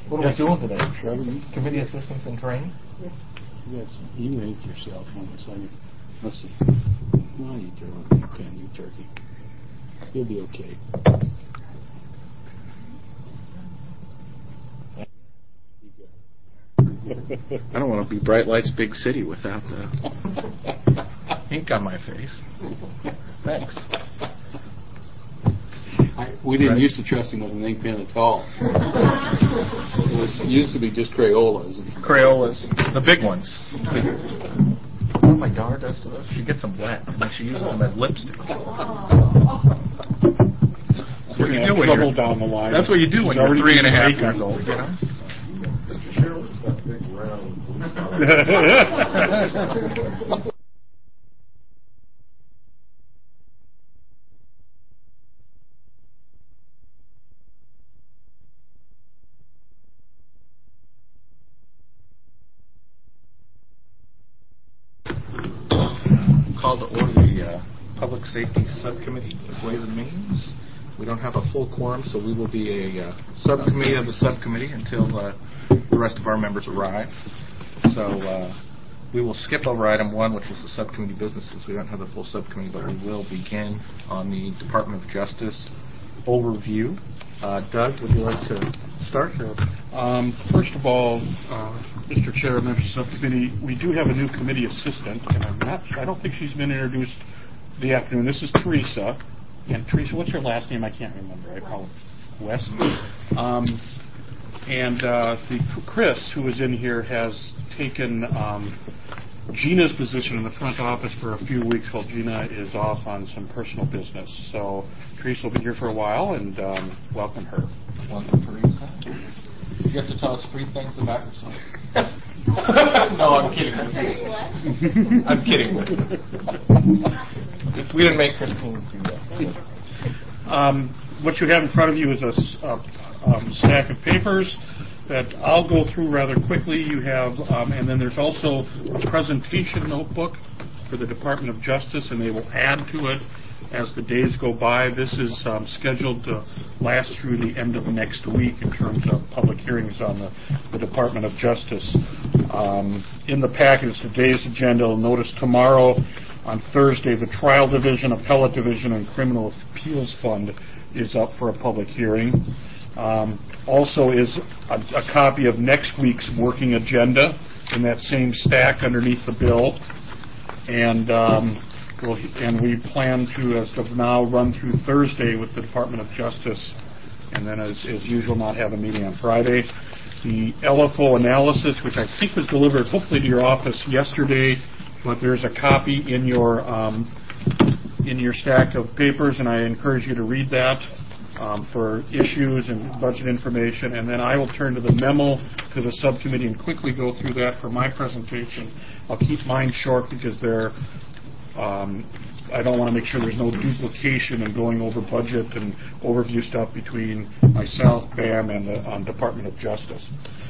What are we doing today? Committee assistance and training? Yes. You ate yourself on the second. Let's see. No, you can't eat turkey. You'll be okay. I don't want to be Bright Lights Big City without the ink on my face. Thanks. We didn't used to trust him with an ink pen at all. It used to be just Crayolas. Crayolas, the big ones. What my daughter does to those, she gets them wet and then she uses them as lipstick. That's what you do when you're down the line. That's what you do when you're 3.5 years old, you know. Mr. Sherwood's got big round. Call to order the Public Safety Subcommittee of Ways and Means. We don't have a full quorum, so we will be a subcommittee of the subcommittee until the rest of our members arrive. So we will skip over item 1, which is the subcommittee business, since we don't have the full subcommittee, but we will begin on the Department of Justice overview. Doug, would you like to start? First of all, Mr. Chair, members of the subcommittee, we do have a new committee assistant, and I don't think she's been introduced the afternoon. This is Teresa. And Teresa, what's your last name? I can't remember. I apologize. West. Chris, who is in here, has taken Gina's position in the front office for a few weeks while Gina is off on some personal business. So Teresa will be here for a while, and welcome her. Welcome, Teresa. You have to tell us 3 things about yourself. No, I'm kidding. I'm kidding. We didn't make Christine do that. What you have in front of you is a stack of papers that I'll go through rather quickly. You have, and then there's also a presentation notebook for the Department of Justice, and they will add to it as the days go by. This is scheduled to last through the end of next week in terms of public hearings on the Department of Justice. In the package, today's agenda, you'll notice tomorrow on Thursday, the Trial Division, Appellate Division, and Criminal Appeals Fund is up for a public hearing. Also is a copy of next week's working agenda in that same stack underneath the bill. And we plan to, as of now, run through Thursday with the Department of Justice, and then, as usual, not have a meeting on Friday. The LFO analysis, which I think was delivered hopefully to your office yesterday, but there's a copy in your stack of papers, and I encourage you to read that for issues and budget information. And then I will turn to the memo to the subcommittee and quickly go through that for my presentation. I'll keep mine short because I don't want to make sure there's no duplication in going over budget and overview stuff between myself, BAM, and the Department of Justice.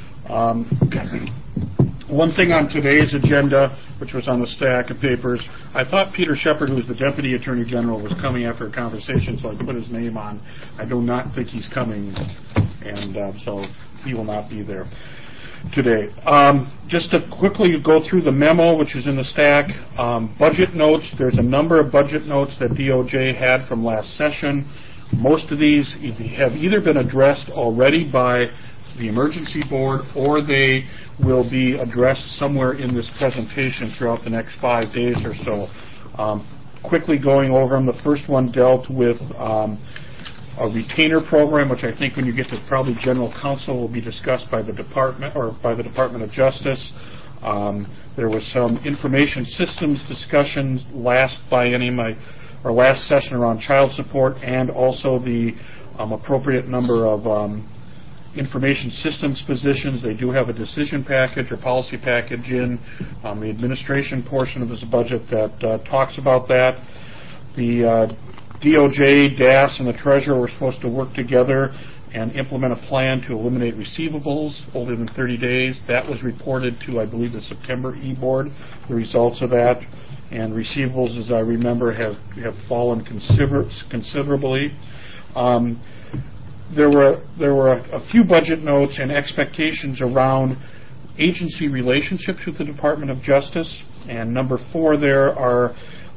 One thing on today's agenda, which was on the stack of papers, I thought Peter Shepard, who is the Deputy Attorney General, was coming after a conversation, so I put his name on. I do not think he's coming, and so he will not be there today. Just to quickly go through the memo, which is in the stack, budget notes. There's a number of budget notes that DOJ had from last session. Most of these have either been addressed already by the Emergency Board, or they will be addressed somewhere in this presentation throughout the next 5 days or so. Quickly going over them, the first one dealt with a retainer program, which I think when you get to probably General Counsel will be discussed by the Department of Justice. There was some information systems discussions last session around child support, and also the appropriate number of information systems positions. They do have a decision package or policy package in the administration portion of this budget that talks about that. The DOJ, DAS, and the Treasurer were supposed to work together and implement a plan to eliminate receivables older than 30 days. That was reported to, I believe, the September E-Board, the results of that. And receivables, as I remember, have fallen considerably. there were a few budget notes and expectations around agency relationships with the Department of Justice. And number 4 there are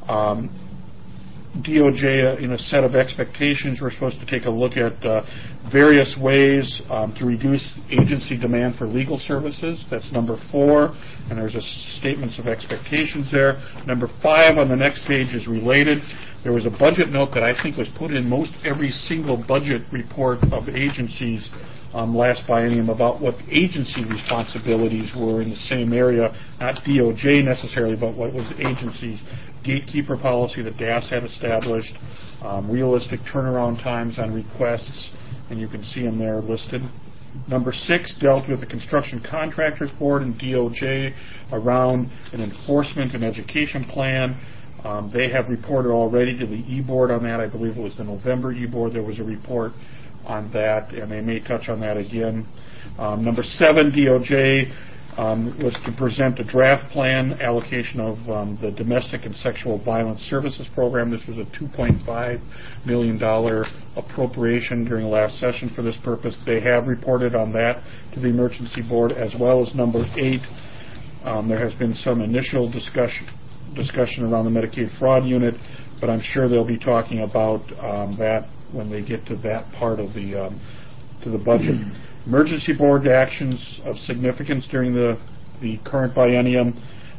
DOJ in a set of expectations. We're supposed to take a look at various ways to reduce agency demand for legal services. That's number 4, and there's statements of expectations there. Number 5 on the next page is related. There was a budget note that I think was put in most every single budget report of agencies last biennium about what agency responsibilities were in the same area, not DOJ necessarily, but what was agencies' gatekeeper policy that DAS had established, realistic turnaround times on requests, and you can see them there listed. Number 6 dealt with the Construction Contractors Board and DOJ around an enforcement and education plan. They have reported already to the E-Board on that. I believe it was the November E-Board. There was a report on that, and they may touch on that again. Number 7, DOJ was to present a draft plan allocation of the Domestic and Sexual Violence Services Program. This was a $2.5 million appropriation during the last session for this purpose. They have reported on that to the Emergency Board, as well as number 8. There has been some initial discussion around the Medicaid fraud unit, but I'm sure they'll be talking about that when they get to that part of the budget. Emergency Board actions of significance during the current biennium.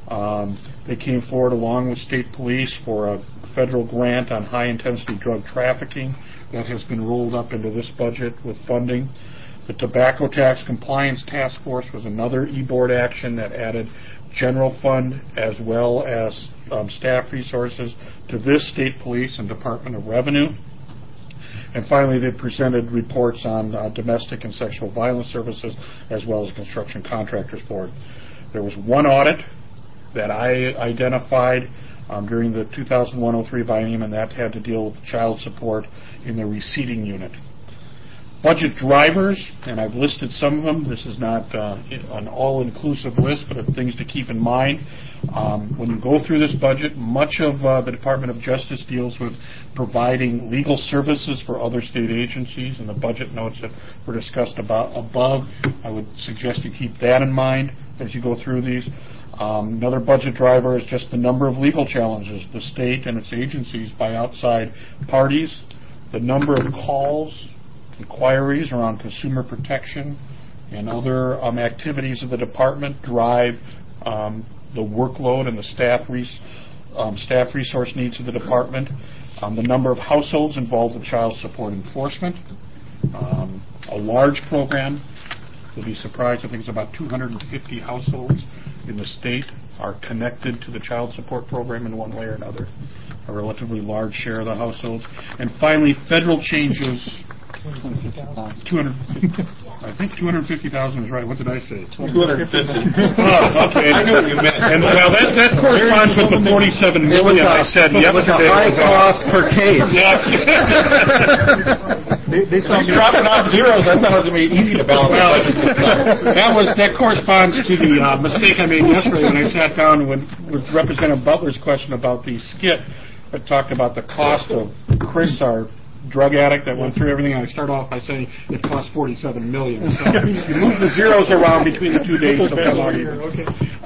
They came forward along with state police for a federal grant on high-intensity drug trafficking that has been rolled up into this budget with funding. The Tobacco Tax Compliance Task Force was another E-Board action that added general fund as well as staff resources to this state police and Department of Revenue. And finally, they presented reports on domestic and sexual violence services as well as Construction Contractors Board. There was one audit that I identified during the 2001-03 biennium, and that had to deal with child support in the receiving unit. Budget drivers, and I've listed some of them. This is not an all-inclusive list, but things to keep in mind. When you go through this budget, much of the Department of Justice deals with providing legal services for other state agencies, and the budget notes that were discussed above, I would suggest you keep that in mind as you go through these. Another budget driver is just the number of legal challenges the state and its agencies by outside parties, the number of calls, inquiries around consumer protection and other activities of the department drive the workload and the staff resource needs of the department. The number of households involved in child support enforcement. A large program. You'll be surprised, I think it's about 250 households in the state are connected to the child support program in one way or another. A relatively large share of the households. And finally, federal changes. 250. I think 250,000 is right. What did I say? 250. Oh, okay. I knew what you meant. And well, that corresponds with the 47 million I said yesterday. With a high cost per case. Yes. They dropping off zeros. I thought it was going to be easy to balance the budget. That corresponds to the mistake I made yesterday when I sat down with Representative Butler's question about the skit that talked about the cost of Chris, our drug addict that went through everything. I start off by saying it cost $47 million. So you move the zeros around between the 2 days. So come out here. Okay.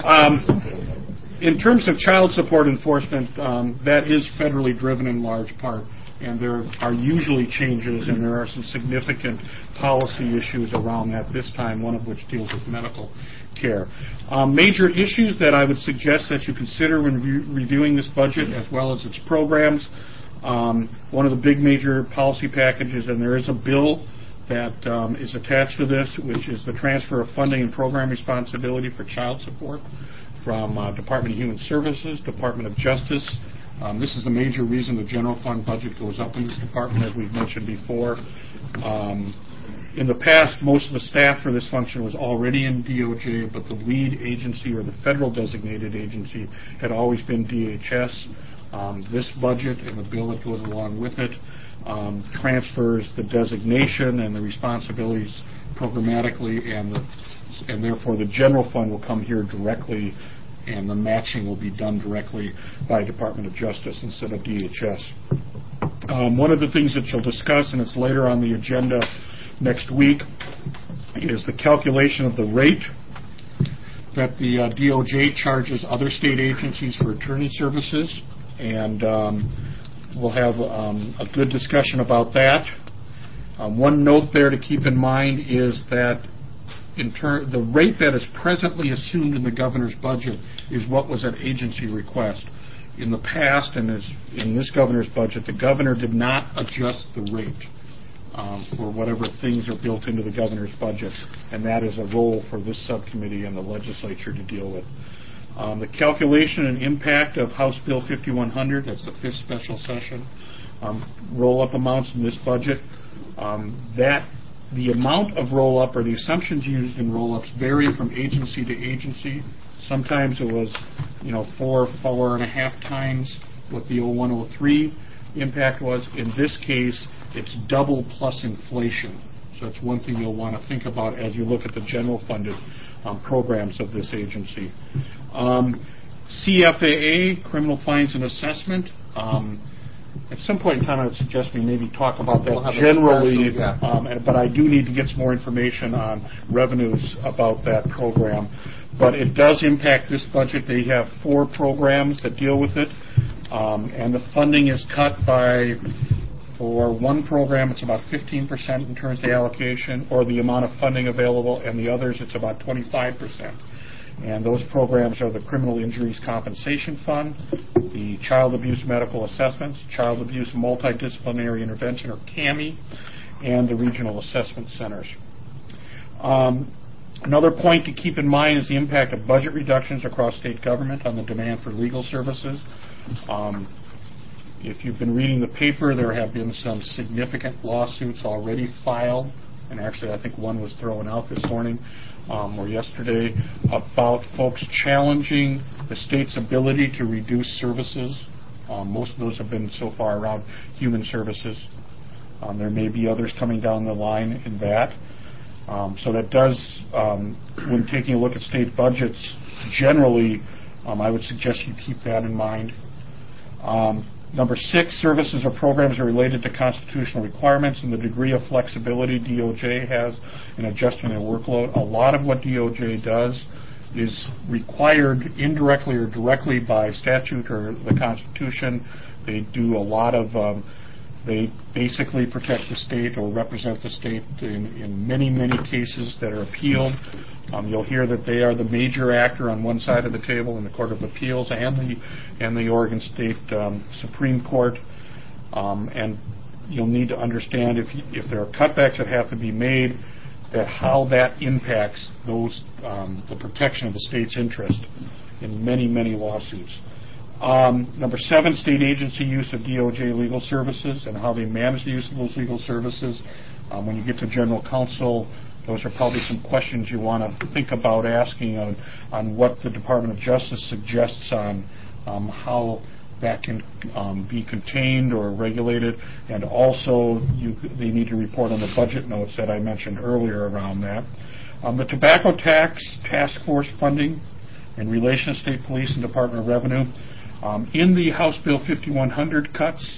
In terms of child support enforcement, that is federally driven in large part, and there are usually changes, and there are some significant policy issues around that this time, one of which deals with medical care. Major issues that I would suggest that you consider when reviewing this budget as well as its programs. One of the big major policy packages, and there is a bill that is attached to this, which is the transfer of funding and program responsibility for child support from Department of Human Services, Department of Justice. This is a major reason the general fund budget goes up in this department, as we've mentioned before. In the past, most of the staff for this function was already in DOJ, but the lead agency or the federal designated agency had always been DHS. This budget and the bill that goes along with it transfers the designation and the responsibilities programmatically, and therefore the general fund will come here directly, and the matching will be done directly by Department of Justice instead of DHS. One of the things that you'll discuss, and it's later on the agenda, next week is the calculation of the rate that the DOJ charges other state agencies for attorney services, and we'll have a good discussion about that. One note there to keep in mind is that the rate that is presently assumed in the governor's budget is what was at agency request. In the past, and in this governor's budget, the governor did not adjust the rate for whatever things are built into the governor's budget, and that is a role for this subcommittee and the legislature to deal with. The calculation and impact of House Bill 5100, that's the fifth special session, roll-up amounts in this budget, the amount of roll-up or the assumptions used in roll-ups vary from agency to agency. Sometimes it was, 4.5 times what the 0103 impact was. In this case, it's double plus inflation. So that's one thing you'll want to think about as you look at the general funded programs of this agency. CFAA, Criminal Fines and Assessment. At some point in time, I would suggest we maybe talk about that generally, but I do need to get some more information on revenues about that program. But it does impact this budget. They have 4 programs that deal with it, and the funding is cut by, for one program, it's about 15% in terms of the allocation, or the amount of funding available, and the others, it's about 25%. And those programs are the Criminal Injuries Compensation Fund, the Child Abuse Medical Assessments, Child Abuse Multidisciplinary Intervention, or CAMI, and the Regional Assessment Centers. Another point to keep in mind is the impact of budget reductions across state government on the demand for legal services. If you've been reading the paper, there have been some significant lawsuits already filed, and actually I think one was thrown out this morning or yesterday, about folks challenging the state's ability to reduce services. Most of those have been so far around human services. There may be others coming down the line in that. So that does, when taking a look at state budgets generally, I would suggest you keep that in mind. Number 6, services or programs are related to constitutional requirements and the degree of flexibility DOJ has in adjusting their workload. A lot of what DOJ does is required indirectly or directly by statute or the Constitution. They do a lot of, they basically protect the state or represent the state in many, many cases that are appealed. You'll hear that they are the major actor on one side of the table in the Court of Appeals and the Oregon State Supreme Court. And you'll need to understand if there are cutbacks that have to be made, that how that impacts those the protection of the state's interest in many, many lawsuits. Number 7, state agency use of DOJ legal services and how they manage the use of those legal services. When you get to general counsel, those are probably some questions you want to think about asking on what the Department of Justice suggests on how that can be contained or regulated, and also they need to report on the budget notes that I mentioned earlier around that. The tobacco tax task force funding in relation to state police and Department of Revenue. In the House Bill 5100 cuts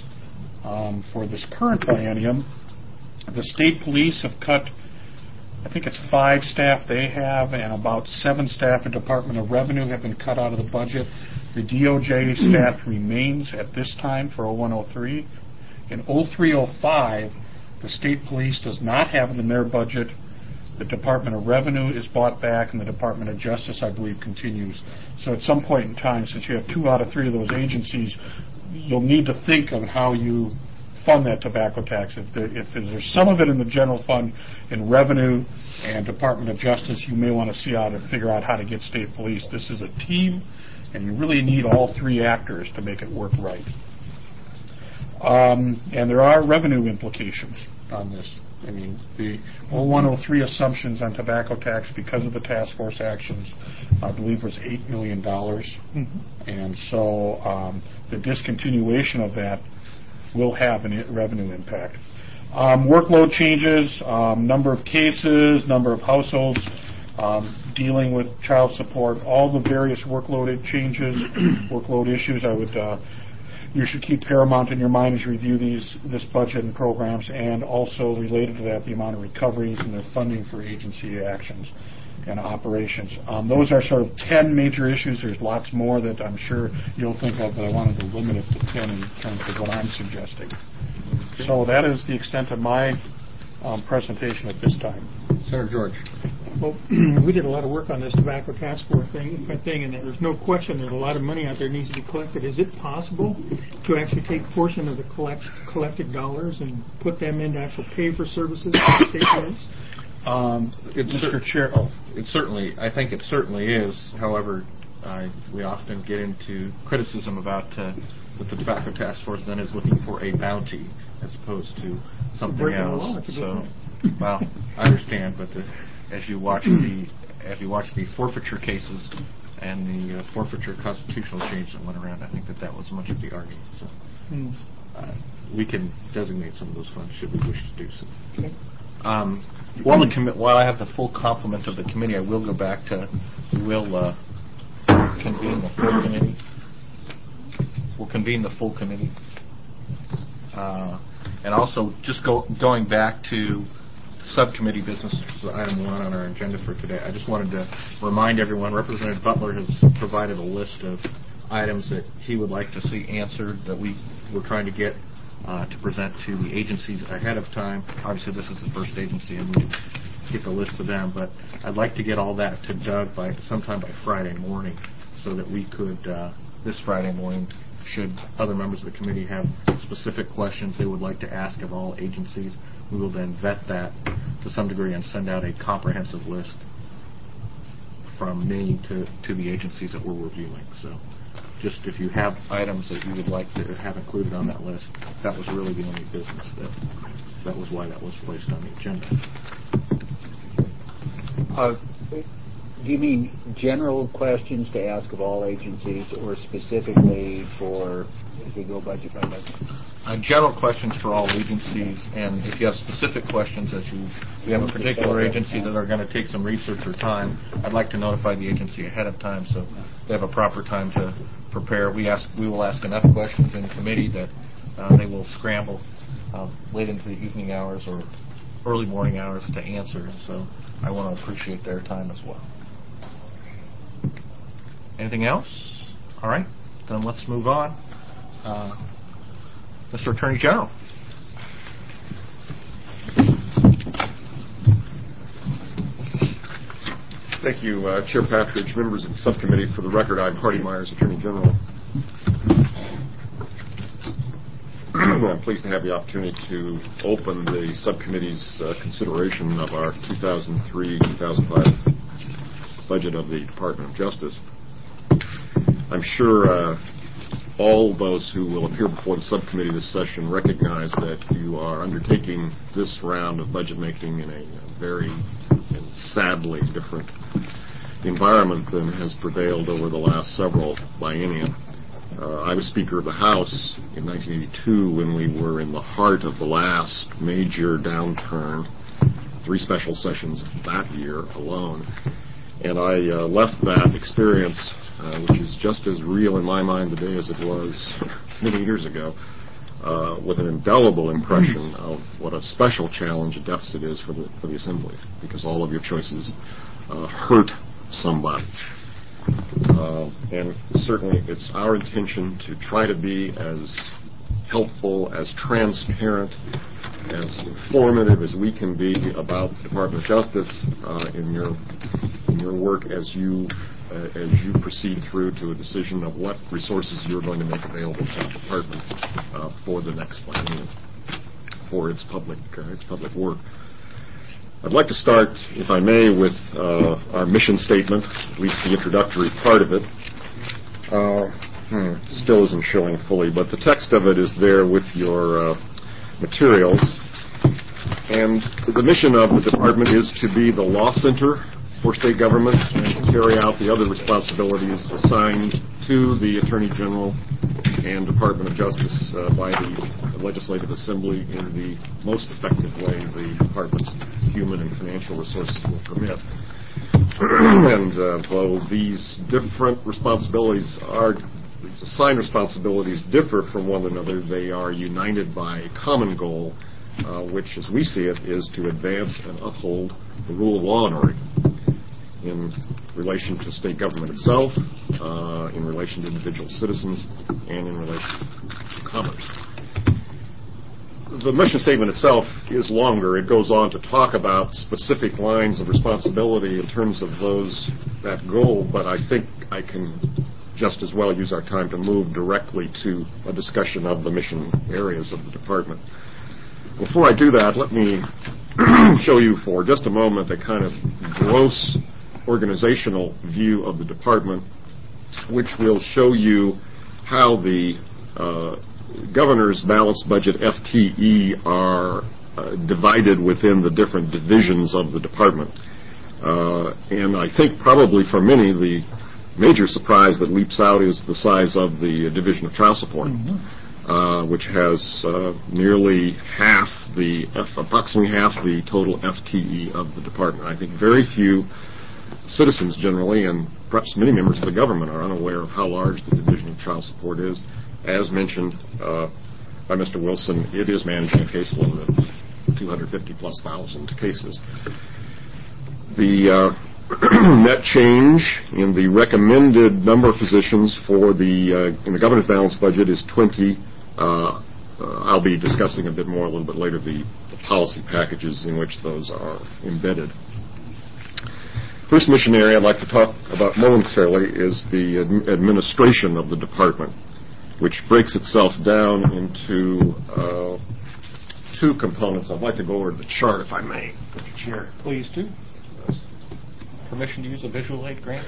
for this current biennium, the state police have cut, I think it's 5 staff they have, and about 7 staff at Department of Revenue have been cut out of the budget. The DOJ staff remains at this time for 0103. In 0305, the state police does not have it in their budget. The Department of Revenue is bought back, and the Department of Justice, I believe, continues. So at some point in time, since you have 2 out of 3 of those agencies, you'll need to think of how you fund that tobacco tax. If there's some of it in the general fund in Revenue and Department of Justice, you may want to see how to figure out how to get state police. This is a team, and you really need all 3 actors to make it work right. And there are revenue implications on this. I mean, the 0103 assumptions on tobacco tax because of the task force actions, I believe, was $8 million. And so the discontinuation of that will have a revenue impact. Workload changes, number of cases, number of households dealing with child support, all the various workload changes, workload issues. I would you should keep paramount in your mind as you review this budget and programs, and also related to that, the amount of recoveries and their funding for agency actions and operations. Those are sort of 10 major issues. There's lots more that I'm sure you'll think of, but I wanted to limit it to 10 in terms of what I'm suggesting. So that is the extent of my presentation at this time. Senator George. Well, we did a lot of work on this tobacco task force thing, and there's no question there's a lot of money out there that needs to be collected. Is it possible to actually take a portion of the collected dollars and put them into actual pay for services for state police? Mr. Chair. I think it certainly is. However, we often get into criticism about that the tobacco task force then is looking for a bounty as opposed to something else. So, well, I understand, but as you watch the forfeiture cases and the forfeiture constitutional change that went around, I think that was much of the argument. So, we can designate some of those funds should we wish to do so. Okay. While I have the full complement of the committee, I will go back to convene the full committee. We'll convene the full committee, and also just going back to subcommittee business, which is item 1 on our agenda for today. I just wanted to remind everyone, Representative Butler has provided a list of items that he would like to see answered that we were trying to get to present to the agencies ahead of time. Obviously, this is the first agency, and we get the list of them. But I'd like to get all that to Doug sometime by Friday morning, so that we could this Friday morning, should other members of the committee have specific questions they would like to ask of all agencies, we will then vet that to some degree and send out a comprehensive list from me to the agencies that we're reviewing. So, just if you have items that you would like to have included on that list, that was really the only business that was why that was placed on the agenda. Do you mean general questions to ask of all agencies, or specifically for as we go budget by budget? General questions for all agencies, and if you have specific questions, we have a particular agency that are going to take some research or time, I'd like to notify the agency ahead of time so they have a proper time to prepare. We will ask enough questions in committee that they will scramble late into the evening hours or early morning hours to answer, so I want to appreciate their time as well. Anything else? All right, then let's move on. Mr. Attorney General. Thank you, Chair Patridge, members of the subcommittee. For the record, I'm Hardy Myers, Attorney General. I'm pleased to have the opportunity to open the subcommittee's consideration of our 2003-2005 budget of the Department of Justice. I'm sure all those who will appear before the subcommittee this session recognize that you are undertaking this round of budget making in a very and sadly different environment than has prevailed over the last several biennia. I was Speaker of the House in 1982 when we were in the heart of the last major downturn, 3 special sessions that year alone. And I left that experience, which is just as real in my mind today as it was many years ago, with an indelible impression of what a special challenge and deficit is for the Assembly, because all of your choices hurt somebody. And certainly it's our intention to try to be as helpful, as transparent, as informative as we can be about the Department of Justice in your work as you proceed through to a decision of what resources you're going to make available to the department for the next biennium, for its public work. I'd like to start, if I may, with our mission statement, at least the introductory part of it. Still isn't showing fully, but the text of it is there with your materials. And the mission of the department is to be the law center for state government and to carry out the other responsibilities assigned to the Attorney General and Department of Justice by the Legislative Assembly in the most effective way the department's human and financial resources will permit. And though these different responsibilities are assigned responsibilities differ from one another, they are united by a common goal, which, as we see it, is to advance and uphold the rule of law in Oregon in relation to state government itself, in relation to individual citizens, and in relation to commerce. The mission statement itself is longer. It goes on to talk about specific lines of responsibility in terms of that goal, but I think I can just as well use our time to move directly to a discussion of the mission areas of the department. Before I do that, let me show you for just a moment a kind of gross organizational view of the department, which will show you how the governor's balanced budget FTE are divided within the different divisions of the department. And I think probably for many the major surprise that leaps out is the size of the Division of Child Support, which has approximately half the total FTE of the department. I think very few citizens generally, and perhaps many members of the government, are unaware of how large the Division of Child Support is. As mentioned by Mr. Wilson, it is managing a caseload of 250,000+ cases. The net change in the recommended number of physicians in the governor's balanced budget is 20. I'll be discussing a little bit later the policy packages in which those are embedded. First mission area I'd like to talk about momentarily is the administration of the department, which breaks itself down into two components. I'd like to go over the chart, if I may. Mr. Chair, please do. Permission to use a visual aid, Grant?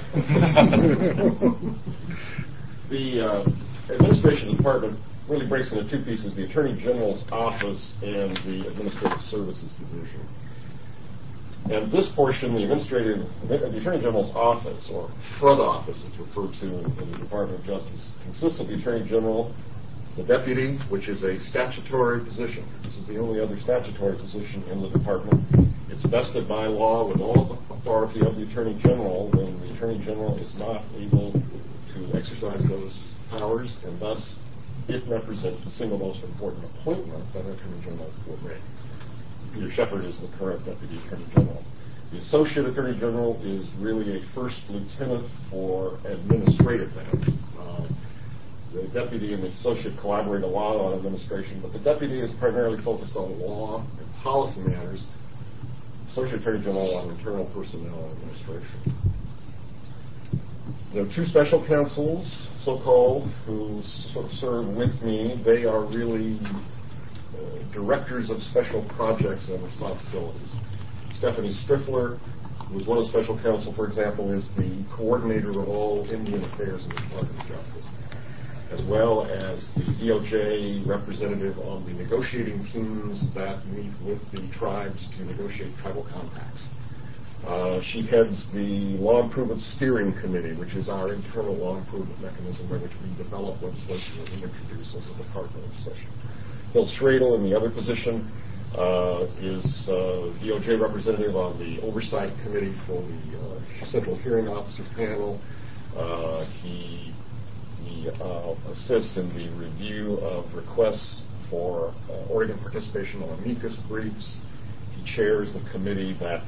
The administration of the department really breaks into two pieces: the Attorney General's office and the Administrative Services Division. And this portion, the Attorney General's office, or front office, it's referred to in the Department of Justice, consists of the Attorney General, the deputy, which is a statutory position. This is the only other statutory position in the department. It's vested by law with all the authority of the Attorney General when the Attorney General is not able to exercise those powers, and thus it represents the single most important appointment that an Attorney General would make. Peter Shepard is the current Deputy Attorney General. The Associate Attorney General is really a first lieutenant for administrative matters. The deputy and the associate collaborate a lot on administration, but the deputy is primarily focused on law and policy matters. Associate Attorney General on internal personnel and administration. There are two special counsels, so-called, who sort of serve with me. They are really directors of special projects and responsibilities. Stephanie Striffler, who is one of the special counsel, for example, is the coordinator of all Indian affairs in the Department of Justice, as well as the DOJ representative on the negotiating teams that meet with the tribes to negotiate tribal compacts. She heads the Law Improvement Steering Committee, which is our internal law improvement mechanism by which we develop legislation that we introduce as a department legislation. Bill Schradel, in the other position, is DOJ representative on the Oversight Committee for the Central Hearing Officer panel. He assists in the review of requests for Oregon participation on amicus briefs. He chairs the committee that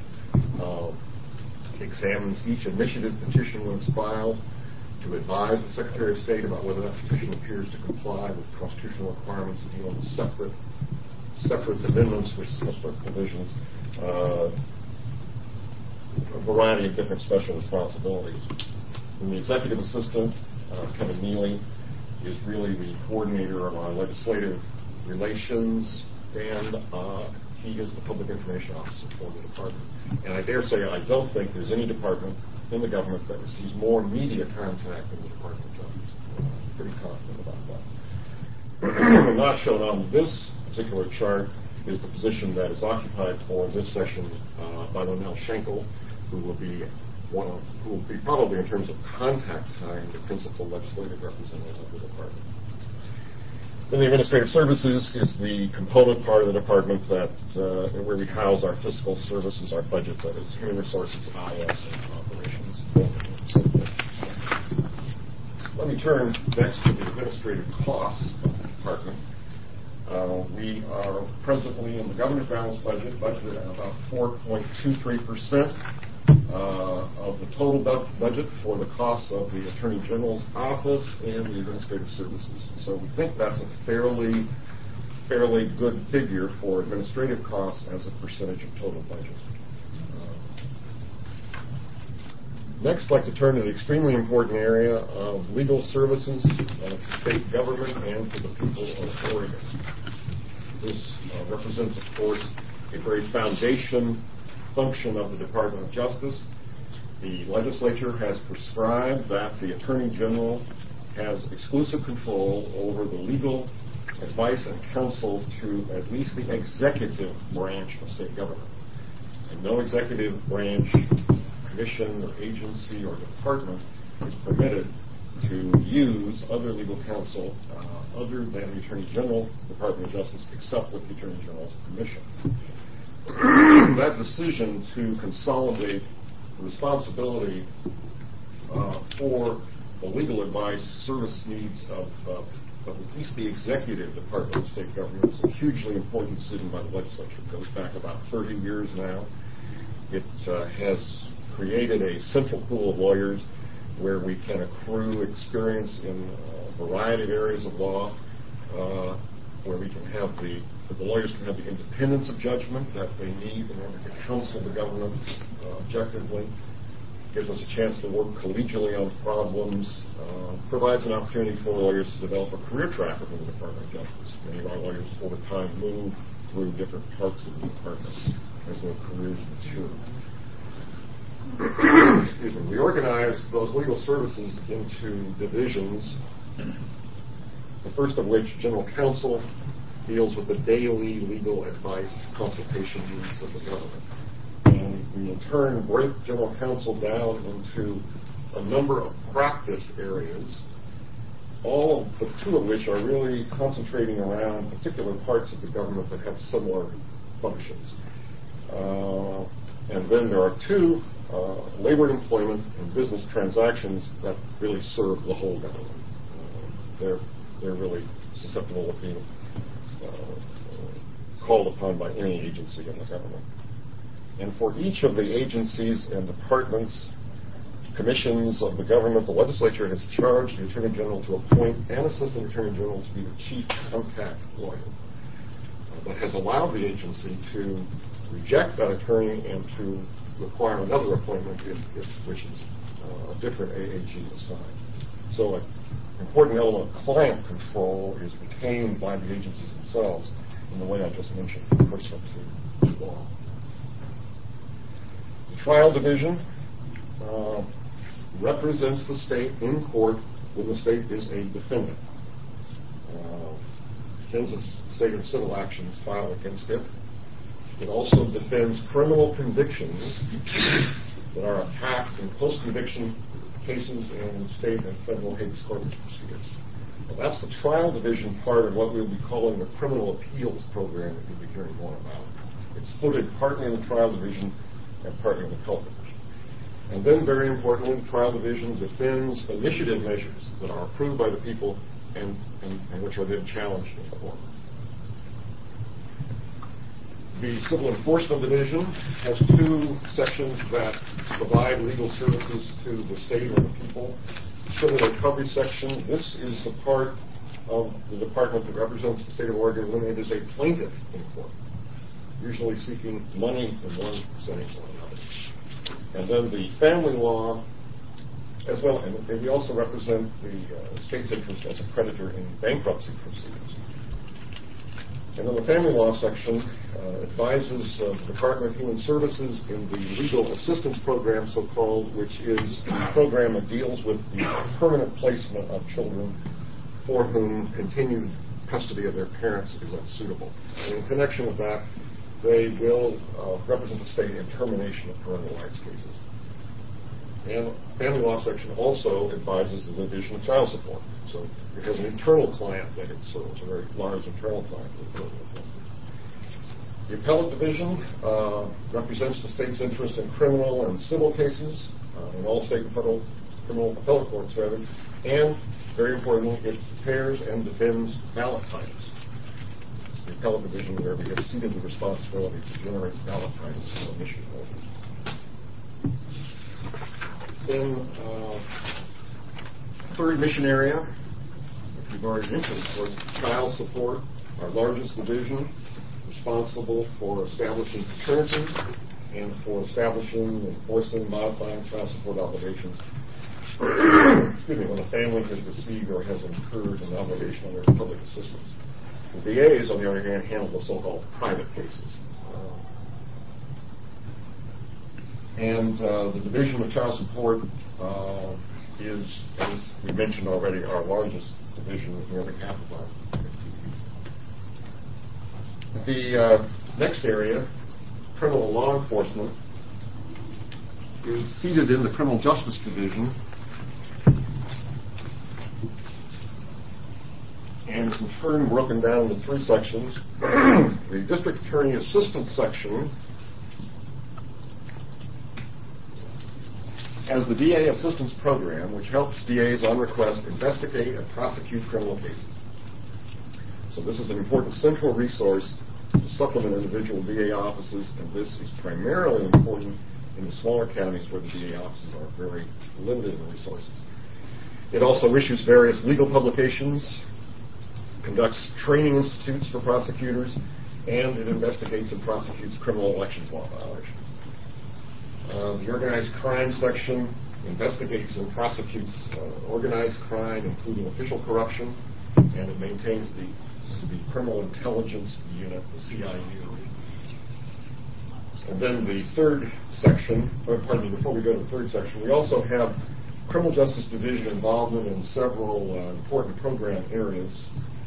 examines each initiative petition when it's filed to advise the Secretary of State about whether that petition appears to comply with constitutional requirements dealing with separate amendments for separate provisions, a variety of different special responsibilities. And the executive assistant, Kevin Neely, is really the coordinator of our legislative relations, and he is the public information officer for the department. And I dare say I don't think there's any department in the government that receives more media contact than the Department of Justice. I'm pretty confident about that. Not shown on this particular chart is the position that is occupied for this session by Ronell Schenkel, who will be probably, in terms of contact time, the principal legislative representative of the department. Then the Administrative Services is the component part of the department where we house our fiscal services, our budget, that is human resources, IS, and operations. Let me turn next to the administrative costs of the department. We are presently in the governor's balanced budgeted at about 4.23% of the total budget for the costs of the Attorney General's office and the administrative services. So we think that's a fairly good figure for administrative costs as a percentage of total budget. Next, I'd like to turn to the extremely important area of legal services to state government and to the people of Oregon. This represents, of course, a very foundation function of the Department of Justice. The legislature has prescribed that the Attorney General has exclusive control over the legal advice and counsel to at least the executive branch of state government. And no executive branch, commission, or agency, or department is permitted to use other legal counsel other than the Attorney General, Department of Justice, except with the Attorney General's permission. That decision to consolidate responsibility for the legal advice service needs of at least the executive department of state government is a hugely important decision by the legislature. It goes back about 30 years now. It has created a central pool of lawyers where we can accrue experience in a variety of areas of law, where we can have the lawyers can have the independence of judgment that they need in order to counsel the government objectively. Gives us a chance to work collegially on problems, provides an opportunity for lawyers to develop a career track within the Department of Justice. Many of our lawyers over time move through different parts of the department as their careers mature. Excuse me. We organize those legal services into divisions, the first of which, General Counsel, deals with the daily legal advice consultation needs of the government. And we in turn break General Counsel down into a number of practice areas, all but two of which are really concentrating around particular parts of the government that have similar functions. And then there are two, labor and employment and business transactions, that really serve the whole government. They're really susceptible of being called upon by any agency in the government. And for each of the agencies and departments, commissions of the government, the legislature has charged the Attorney General to appoint an Assistant Attorney General to be the chief contact lawyer, but has allowed the agency to reject that attorney and to require another appointment if wishes a different AAG assigned. So an important element of client control is retained by the agencies themselves in the way I just mentioned, pursuant to law. The trial division represents the state in court when the state is a defendant. Defends the state in civil actions filed against it. It also defends criminal convictions that are attacked in post-conviction cases in state and federal habeas corpus proceedings. Well, that's the trial division part of what we'll be calling the criminal appeals program that you'll be hearing more about. It's footed partly in the trial division and partly in the appellate division. And then, very importantly, the trial division defends initiative measures that are approved by the people and which are then challenged in court. The Civil Enforcement Division has two sections that provide legal services to the state or the people. Civil Recovery Section, this is the part of the department that represents the state of Oregon when it is a plaintiff in court, usually seeking money in one setting or another. And then the family law as well, and we also represent the state's interest as a creditor in bankruptcy proceedings. And then the family law section advises the Department of Human Services in the legal assistance program, so-called, which is the program that deals with the permanent placement of children for whom continued custody of their parents is unsuitable. And in connection with that, they will represent the state in termination of parental rights cases. And the family law section also advises the Division of Child Support. So it has an internal client that it serves, a very large internal client. The appellate division represents the state's interest in criminal and civil cases in all state and federal criminal appellate courts, rather. And, very importantly, it prepares and defends ballot titles. It's the appellate division where we have ceded the responsibility to generate ballot titles for mission holders. Then, third mission area, which we've already mentioned, was child support, our largest division, responsible for establishing paternity and for establishing, enforcing, modifying child support obligations. Excuse me, when a family has received or has incurred an obligation under public assistance. The VAs, on the other hand, handle the so-called private cases. And the Division of Child Support is, as we mentioned already, our largest division with nearly half of our FTE. The next area, criminal law enforcement, is seated in the Criminal Justice Division and is in turn broken down into three sections. The District Attorney Assistance Section has the DA Assistance Program, which helps DAs on request investigate and prosecute criminal cases. So this is an important central resource to supplement individual DA offices, and this is primarily important in the smaller counties where the DA offices are very limited in resources. It also issues various legal publications, conducts training institutes for prosecutors, and it investigates and prosecutes criminal elections law violations. The Organized Crime Section investigates and prosecutes organized crime, including official corruption, and it maintains the Criminal Intelligence Unit, the CIU. And then the third section, before we go to the third section, we also have Criminal Justice Division involvement in several important program areas.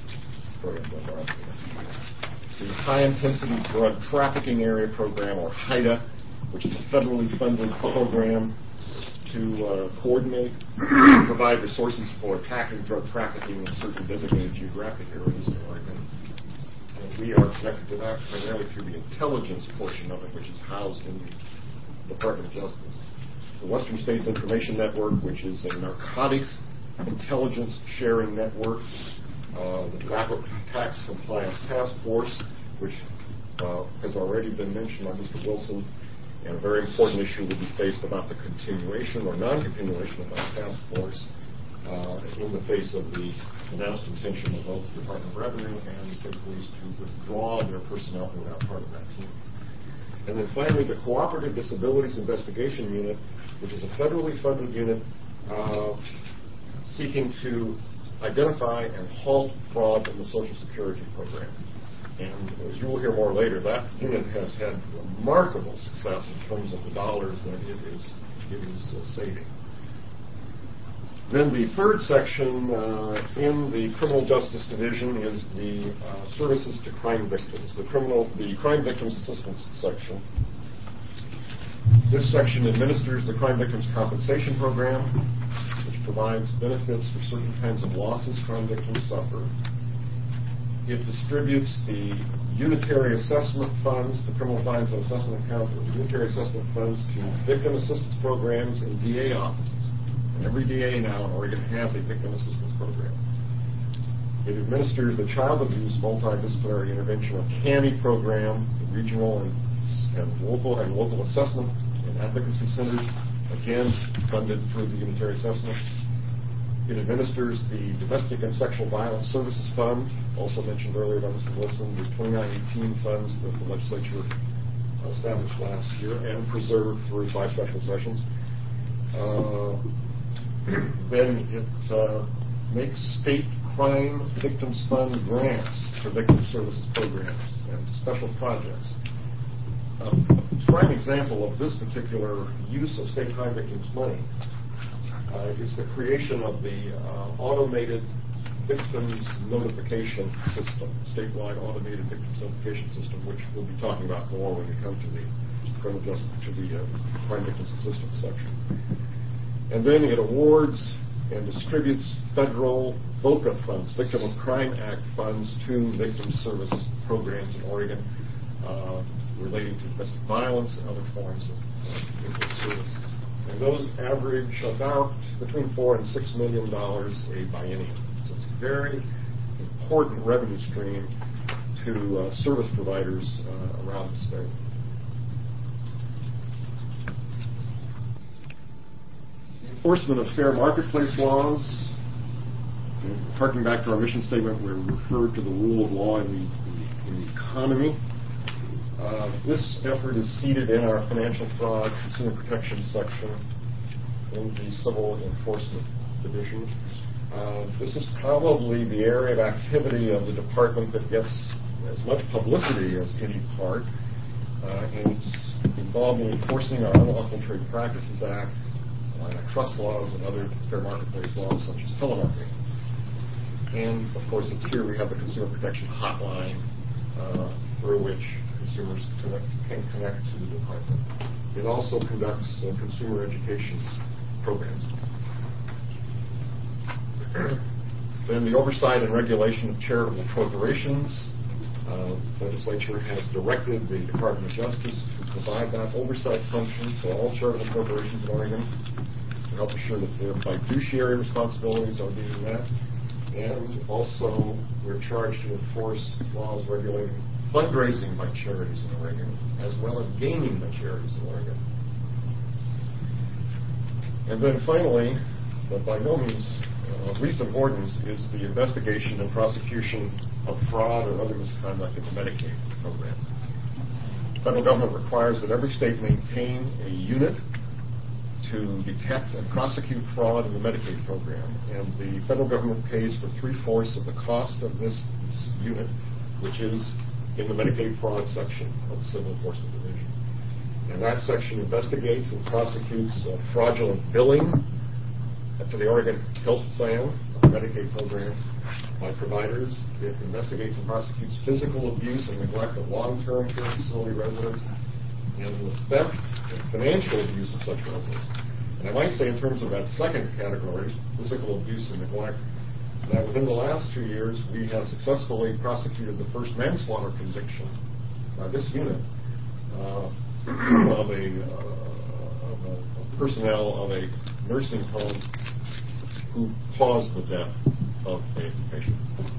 The High Intensity Drug Trafficking Area Program, or HIDTA, which is a federally funded program to coordinate, provide resources for attacking drug trafficking in certain designated geographic areas in Oregon. And we are connected to that primarily through the intelligence portion of it, which is housed in the Department of Justice. The Western States Information Network, which is a narcotics intelligence sharing network. The Tobacco Tax Compliance Task Force, which has already been mentioned by Mr. Wilson, and a very important issue will be faced about the continuation or non-continuation of that task force in the face of the announced intention of both the Department of Revenue and the state police to withdraw their personnel who are not part of that team. And then finally, the Cooperative Disabilities Investigation Unit, which is a federally funded unit seeking to identify and halt fraud in the Social Security program. And as you will hear more later, that unit has had remarkable success in terms of the dollars that it is saving. Then the third section in the Criminal Justice Division is the Services to Crime Victims, the Crime Victims Assistance section. This section administers the Crime Victims Compensation Program, which provides benefits for certain kinds of losses crime victims suffer. It distributes the unitary assessment funds, the criminal fines and assessment account, or the unitary assessment funds to victim assistance programs in DA offices. And every DA now in Oregon has a victim assistance program. It administers the Child Abuse Multidisciplinary Intervention, or CAMI program, the regional and local assessment and advocacy centers, again funded through the unitary assessment. It administers the Domestic and Sexual Violence Services Fund, also mentioned earlier by Mr. Wilson, the 2018 funds that the legislature established last year and preserved through 5 special sessions. Then it makes state crime victims fund grants for victim services programs and special projects. A prime example of this particular use of state crime victims money is the creation of the automated victims notification system, statewide automated victims notification system, which we'll be talking about more when we come to the criminal justice, to the crime victims assistance section. And then it awards and distributes federal VOCA funds, Victim of Crime Act funds, to victim service programs in Oregon relating to domestic violence and other forms of victim services. And those average about between $4 and $6 million a biennium. So it's a very important revenue stream to service providers around the state. Enforcement of fair marketplace laws. Harking back to our mission statement, we're referred to the rule of law in the economy. This effort is seated in our financial fraud consumer protection section in the civil enforcement division. This is probably the area of activity of the department that gets as much publicity as any part, and it's involved in enforcing our Unlawful Trade Practices Act, trust laws, and other fair marketplace laws such as telemarketing. And of course, it's here we have the Consumer Protection Hotline, through which consumers can connect to the department. It also conducts consumer education programs. Then the oversight and regulation of charitable corporations. Legislature has directed the Department of Justice to provide that oversight function for all charitable corporations in Oregon to help assure that their fiduciary responsibilities are being met. And also, we're charged to enforce laws regulating fundraising by charities in Oregon, as well as gaming by charities in Oregon. And then finally, but by no means of least importance, is the investigation and prosecution of fraud or other misconduct in the Medicaid program. The federal government requires that every state maintain a unit to detect and prosecute fraud in the Medicaid program, and the federal government pays for 3/4 of the cost of this unit, which is in the Medicaid fraud section of the Civil Enforcement Division. And that section investigates and prosecutes fraudulent billing to the Oregon Health Plan, the Medicaid program, by providers. It investigates and prosecutes physical abuse and neglect of long-term care facility residents, and the theft and financial abuse of such residents. And I might say in terms of that second category, physical abuse and neglect, that within the last 2 years we have successfully prosecuted the first manslaughter conviction by this unit of personnel of a nursing home who caused the death of a patient.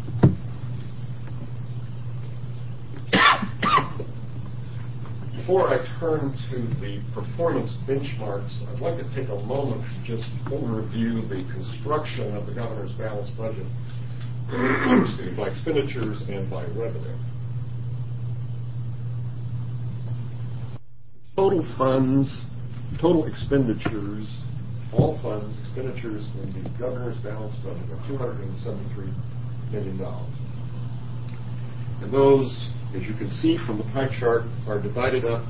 Before I turn to the performance benchmarks, I'd like to take a moment to just overview the construction of the governor's balanced budget by expenditures and by revenue. Total funds, total expenditures, all funds, expenditures in the governor's balanced budget of $273 million. And those, as you can see from the pie chart, are divided up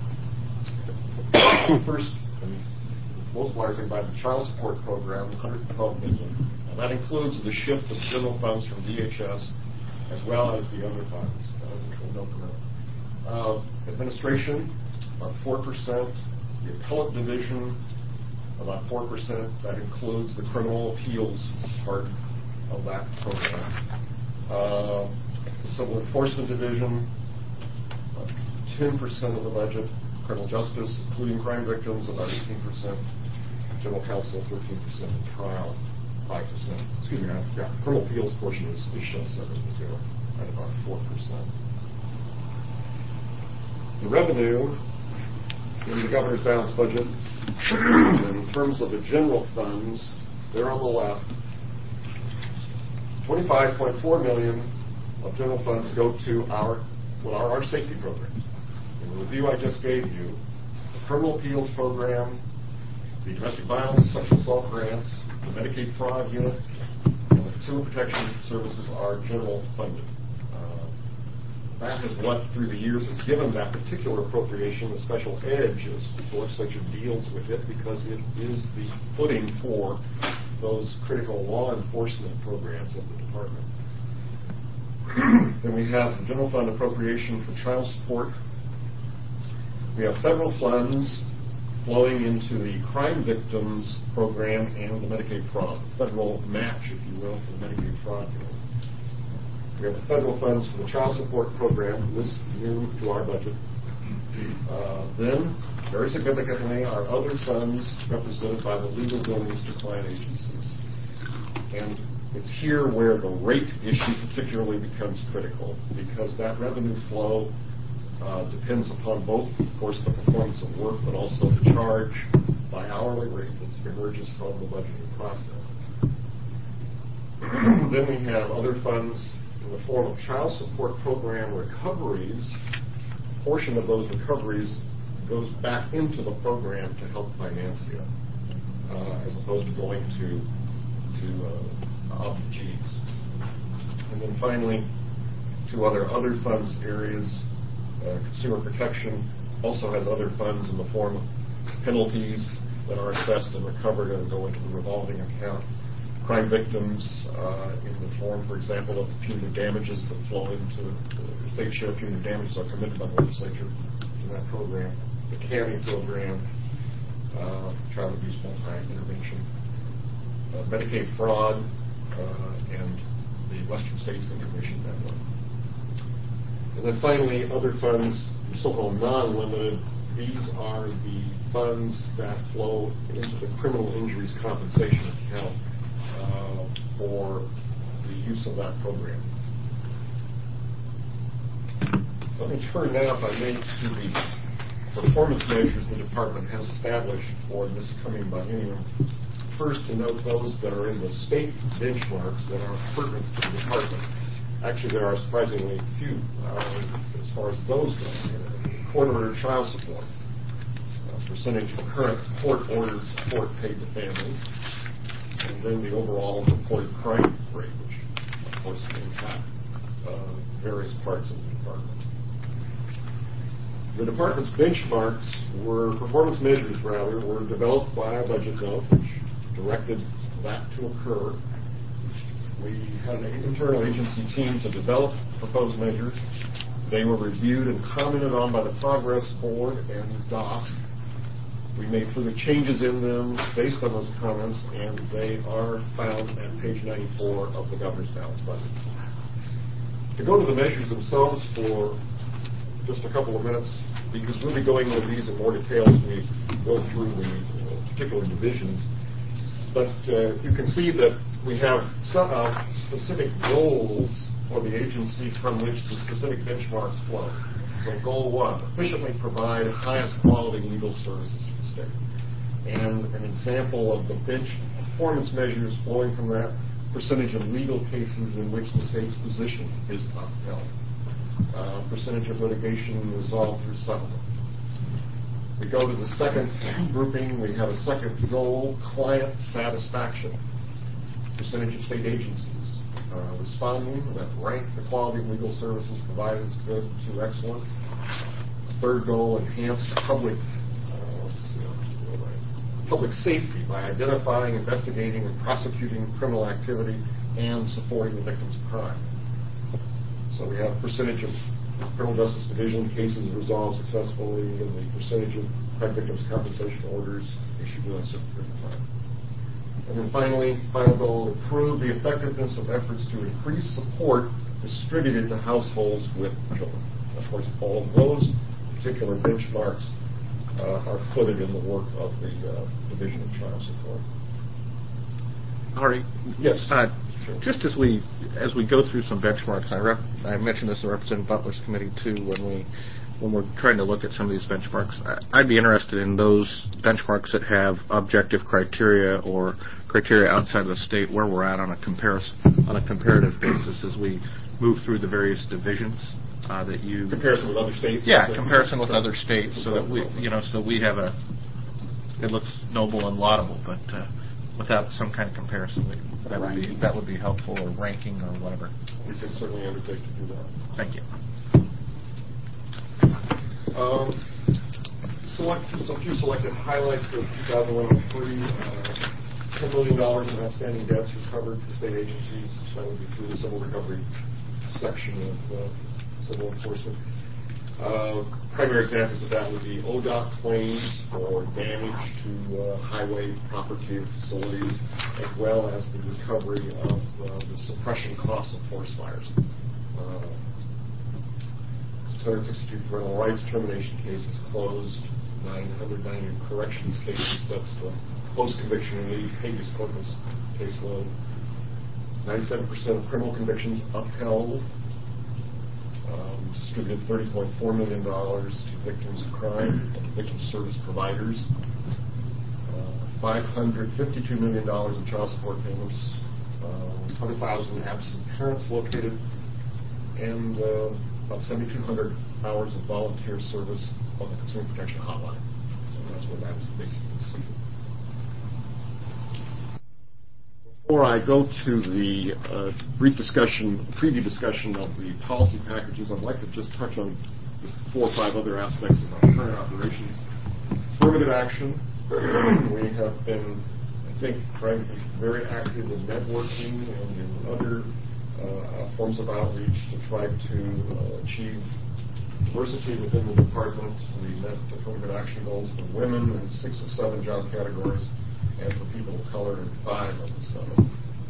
first and most largely by the child support program, $112 million. And that includes the shift of general funds from DHS as well as the other funds, which we'll note. Administration, about 4%. The appellate division, about 4%. That includes the criminal appeals part of that program. The Civil Enforcement Division, 10% of the budget. Criminal Justice, including crime victims, about 18%. General Counsel, 13%. And Trial, 5%. Excuse me, yeah, criminal appeals portion is shown separately at about 4%. The revenue in the governor's balanced budget, in terms of the general funds, they're on the left. $25.4 million of general funds go to our safety programs. In the review I just gave you, the criminal appeals program, the domestic violence, sexual assault grants, the Medicaid fraud unit, and the consumer protection services are general funded. That is what, through the years, has given that particular appropriation a special edge as the legislature deals with it, because it is the footing for those critical law enforcement programs of the department. Then we have the general fund appropriation for child support. We have federal funds flowing into the crime victims program and the Medicaid fraud, federal match, if you will, for the Medicaid fraud unit. We have the federal funds for the child support program, this new to our budget, Then, very significantly, are other funds represented by the legal billings to client agencies. And it's here where the rate issue particularly becomes critical, because that revenue flow depends upon both, of course, the performance of work, but also the charge by hourly rate that emerges from the budgeting process. Then we have other funds in the form of child support program recoveries. A portion of those recoveries goes back into the program to help finance it, as opposed to going to OPGs. And then finally, two other funds areas. Consumer protection also has other funds in the form of penalties that are assessed and recovered and go into the revolving account. Crime victims in the form, for example, of punitive damages that flow into the state share of punitive damages are committed by the legislature in that program. The CAMI program, child abuse multi-intervention, Medicaid fraud, and the Western States Information Network. And then finally, other funds, so-called non-limited. These are the funds that flow into the criminal injuries compensation account for the use of that program. Let me turn now, if I may, to the performance measures the department has established for this coming biennium. First, to note those that are in the state benchmarks that are pertinent to the department. Actually, there are surprisingly few as far as those go. Court-ordered child support, percentage of current court-ordered support paid to families, and then the overall reported crime rate, which, of course, can impact various parts of the department. The department's benchmarks performance measures were developed by a budget note, which directed that to occur. We had an internal agency team to develop proposed measures. They were reviewed and commented on by the Progress Board and DOS. We made further changes in them based on those comments, and they are found at page 94 of the Governor's Balanced Budget. To go to the measures themselves for just a couple of minutes, because we'll be going over these in more detail as we go through the particular divisions. But you can see that we have specific goals for the agency from which the specific benchmarks flow. So goal 1, efficiently provide highest quality legal services to the state. And an example of the bench performance measures flowing from that, percentage of legal cases in which the state's position is upheld. Percentage of litigation resolved through settlement. We go to the second grouping. We have a second goal, client satisfaction. Percentage of state agencies responding that rank the quality of legal services provided as good to excellent. Third goal, enhance public safety by identifying, investigating, and prosecuting criminal activity and supporting the victims of crime. So we have percentage of criminal justice division cases resolved successfully, and the percentage of crime victims compensation orders issued within a certain period of time. And then finally, final goal, improve the effectiveness of efforts to increase support distributed to households with children. Of course, all of those particular benchmarks are footed in the work of the Division of Child Support. Ari, yes. Sure. Just as we go through some benchmarks, I mentioned this in Representative Butler's committee too when we're trying to look at some of these benchmarks. I'd be interested in those benchmarks that have objective criteria or criteria outside of the state, where we're at on a comparative basis as we move through the various divisions that you comparison with other states. Yeah, comparison with other states, so that we have it looks noble and laudable, but without some kind of comparison, that would be helpful, or ranking or whatever. We can certainly undertake to do that. Thank you. A few selected highlights of 2011-3. $10 million in outstanding debts recovered for state agencies. That would be through the civil recovery section of civil enforcement. Primary examples of that would be ODOT claims for damage to highway property and facilities, as well as the recovery of the suppression costs of forest fires. 662 parental rights termination cases closed, 990 corrections cases. That's the post-conviction relief habeas corpus caseload. 97% of criminal convictions upheld. Distributed $30.4 million to victims of crime and victim service providers. $552 million in child support payments. 100,000 absent parents located, and about 7,200 hours of volunteer service on the Consumer Protection Hotline. And that's what that is basically seeking. Before I go to the brief preview discussion of the policy packages, I'd like to just touch on the 4 or 5 other aspects of our current operations. Affirmative action. We have been, I think, trying to be very active in networking and in other forms of outreach to try to achieve diversity within the department. We met affirmative action goals for women in 6 of 7 job categories, and for people of color in 5 of the 7.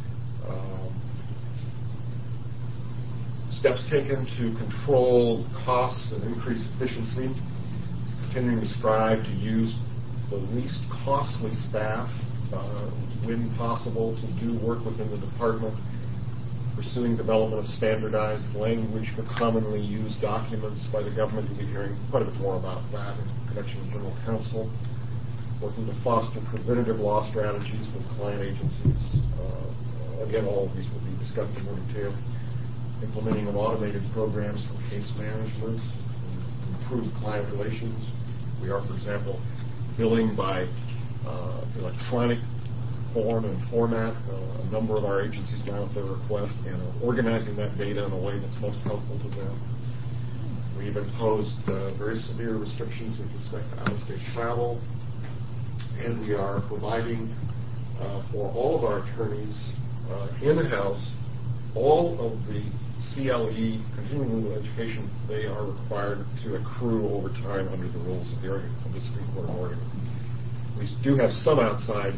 Steps taken to control costs and increase efficiency, continuing to strive to use the least costly staff when possible to do work within the department, pursuing development of standardized language for commonly used documents by the government. You'll be hearing quite a bit more about that in connection with General Counsel. Working to foster preventative law strategies with client agencies. Again, all of these will be discussed in more detail. Implementing of automated programs for case management, improved client relations. We are, for example, billing by electronic form and format. A number of our agencies now at their request, and are organizing that data in a way that's most helpful to them. We've imposed very severe restrictions with respect to out-of-state travel. And we are providing for all of our attorneys in-house all of the CLE, continuing legal education, they are required to accrue over time under the rules of the Supreme Court of Oregon. We do have some outside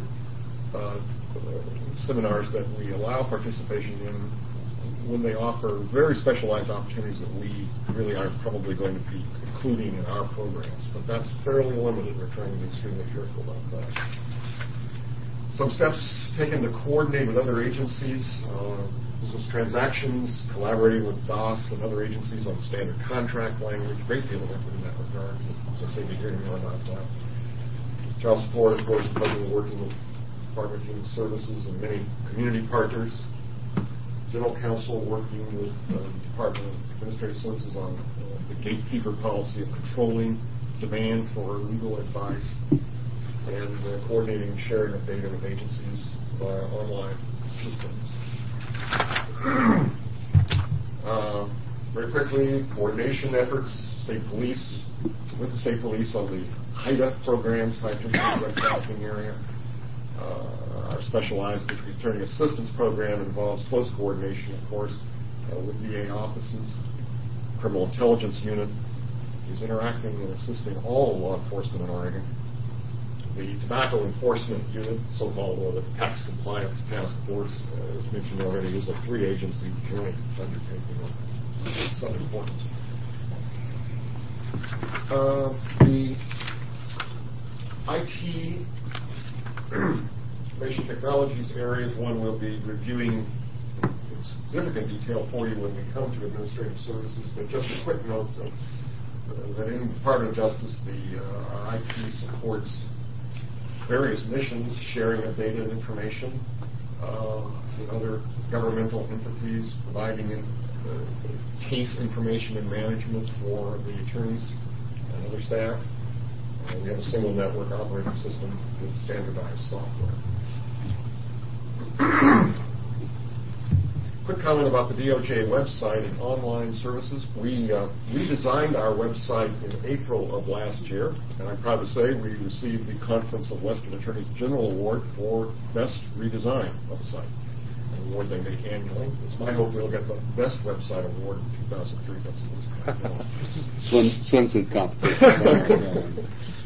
seminars that we allow participation in when they offer very specialized opportunities that we really aren't probably going to be including in our programs. But that's fairly limited. We're trying to be extremely careful about that. Some steps taken to coordinate with other agencies, business transactions, collaborating with DOS and other agencies on standard contract language. Great deal of effort in that regard. As I say, you're hearing more about that. Child support, of course, working with Department of Human Services and many community partners. General Counsel working with the Department of Administrative Services on the gatekeeper policy of controlling demand for legal advice, and coordinating and sharing of data with agencies via online systems. Very quickly, coordination efforts, state police, with the state police on the HIDA programs, high intensity drug trafficking area. Our specialized attorney assistance program involves close coordination, of course, with VA offices. Criminal Intelligence Unit is interacting and assisting all law enforcement in Oregon. The Tobacco Enforcement Unit, so-called or the Tax Compliance Task Force, as mentioned already, is a 3-agency joint undertaking of some importance. The IT information technologies area is one we'll be reviewing in significant detail for you when we come to administrative services, but just a quick note that in the Department of Justice, our IT supports various missions, sharing of data and information with other governmental entities, providing case information and management for the attorneys and other staff. We have a single network operating system with standardized software. Quick comment about the DOJ website and online services. We redesigned our website in April of last year, and I'm proud to say we received the Conference of Western Attorneys General Award for Best Redesign of the site, an award they make annually. It's my hope we'll get the Best Website Award in 2003. That's swimsuit competition.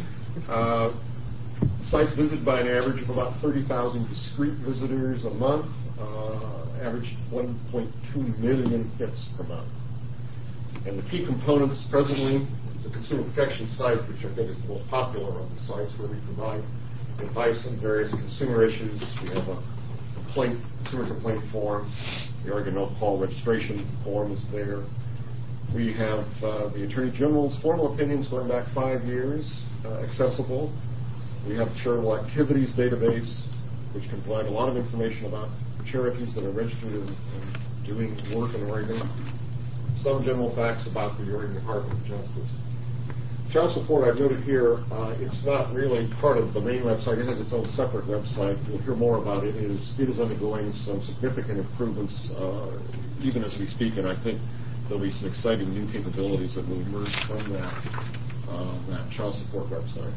Sites visited by an average of about 30,000 discrete visitors a month, average 1.2 million hits per month. And the key components presently is the consumer protection site, which I think is the most popular of the sites, where we provide advice on various consumer issues. We have a consumer complaint form. The Oregon No Call registration form is there. We have the Attorney General's formal opinions going back 5 years, accessible. We have a charitable activities database, which can provide a lot of information about charities that are registered and doing work in Oregon. Some general facts about the Oregon Department of Justice. Child support, I've noted here, it's not really part of the main website. It has its own separate website. You'll hear more about it. It is undergoing some significant improvements even as we speak, and I think there'll be some exciting new capabilities that will emerge from that child support website.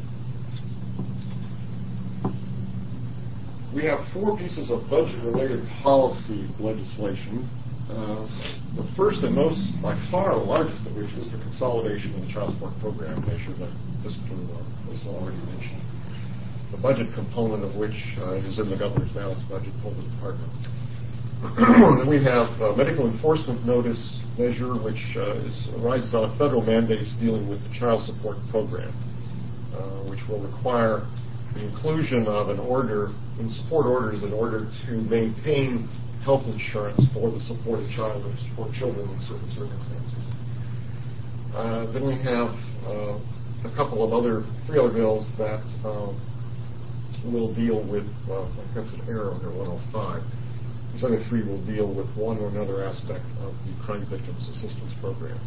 We have 4 pieces of budget-related policy legislation. The first and most, by far the largest of which, is the consolidation of the child support program measure that Mr. was already mentioned. The budget component of which is in the governor's balanced budget for the department. Then we have medical enforcement notice measure, which arises out of federal mandates dealing with the child support program, which will require the inclusion of an order in support orders in order to maintain health insurance for the supported child or support children in certain circumstances. Then we have a couple of 3 other bills that will deal with, I think that's an error here, 105. These other 3 will deal with one or another aspect of the Crime Victims Assistance Program.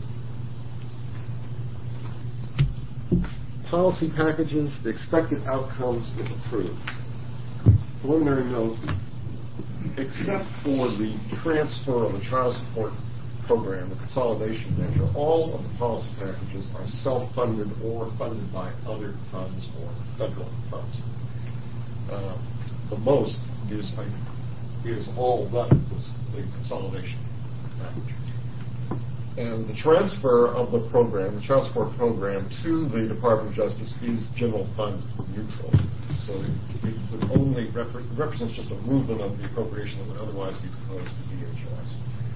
Policy packages, the expected outcomes if approved. Preliminary note, except for the transfer of the child support program, the consolidation measure, all of the policy packages are self-funded or funded by other funds or federal funds. The most is all but the consolidation package. And the transfer of the program, the child support program, to the Department of Justice is general fund neutral. So it would only represents just a movement of the appropriation that would otherwise be proposed to DHS.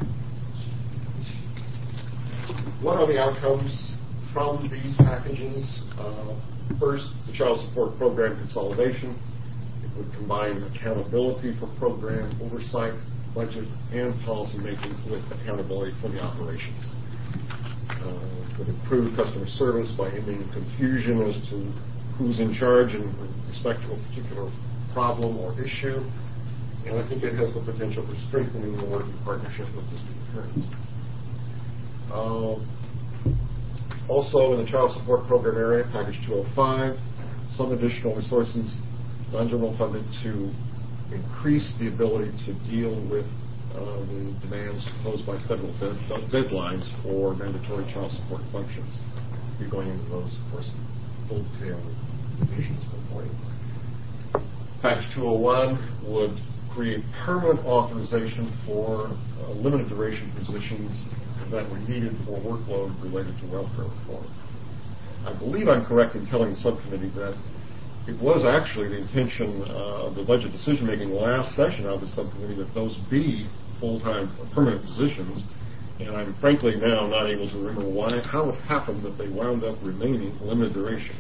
What are the outcomes from these packages? First, the child support program consolidation. It would combine accountability for program oversight, budget, and policy making with accountability for the operations. It would improve customer service by ending confusion as to who's in charge in respect to a particular problem or issue. And I think it has the potential for strengthening the working partnership with district attorneys. Also, in the child support program area, Package 205, some additional resources, non-general funded, to increase the ability to deal with the demands posed by federal deadlines for mandatory child support functions. We'll be going into those, of course, in full detail with divisions before you. Package 201 would create permanent authorization for limited duration positions that were needed for workload related to welfare reform. I believe I'm correct in telling the subcommittee that it was actually the intention of the budget decision-making last session of the subcommittee that those be full-time permanent positions, and I'm frankly now not able to remember how it happened that they wound up remaining limited duration.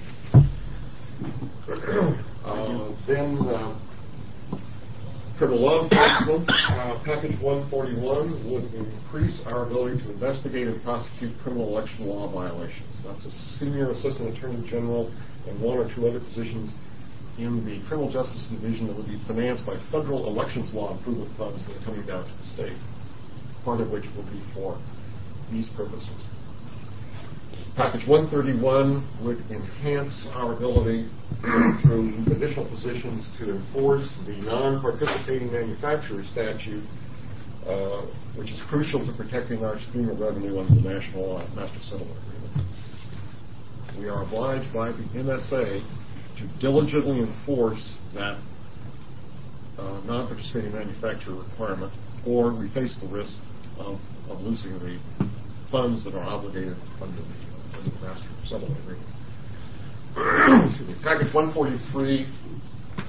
Then criminal law enforcement, Package 141 would increase our ability to investigate and prosecute criminal election law violations. That's a senior assistant attorney general and 1 or 2 other positions in the criminal justice division that would be financed by federal elections law improvement funds that are coming down to the state, part of which will be for these purposes. Package 131 would enhance our ability through additional positions to enforce the non-participating manufacturer statute, which is crucial to protecting our stream of revenue under the National Master Settlement Agreement. We are obliged by the MSA to diligently enforce that non-participating manufacturer requirement, or we face the risk of losing the funds that are obligated under the Master Settlement Agreement. Package 143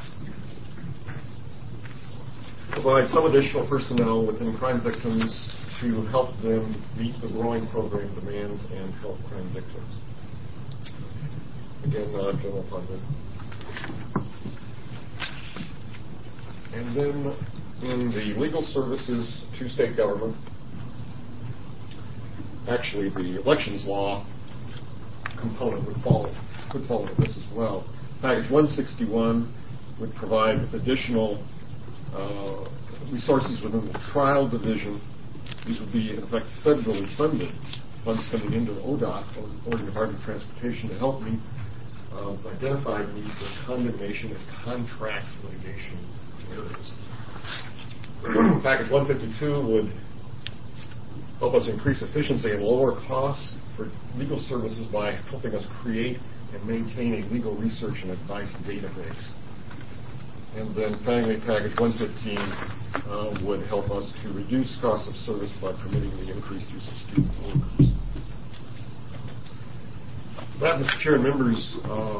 provides some additional personnel within crime victims to help them meet the growing program demands and help crime victims. Again, general funded. And then in the legal services to state government, actually the elections law component could fall into this as well. Package 161 would provide additional resources within the trial division. These would be, in effect, federally funded funds coming into ODOT, or Oregon Department of Transportation, to help meet identified needs of condemnation and contract litigation areas. Package 152 would help us increase efficiency and lower costs for legal services by helping us create and maintain a legal research and advice database. And then finally, Package 115 would help us to reduce costs of service by permitting the increased use of student workers. That, Mr. Chair and members,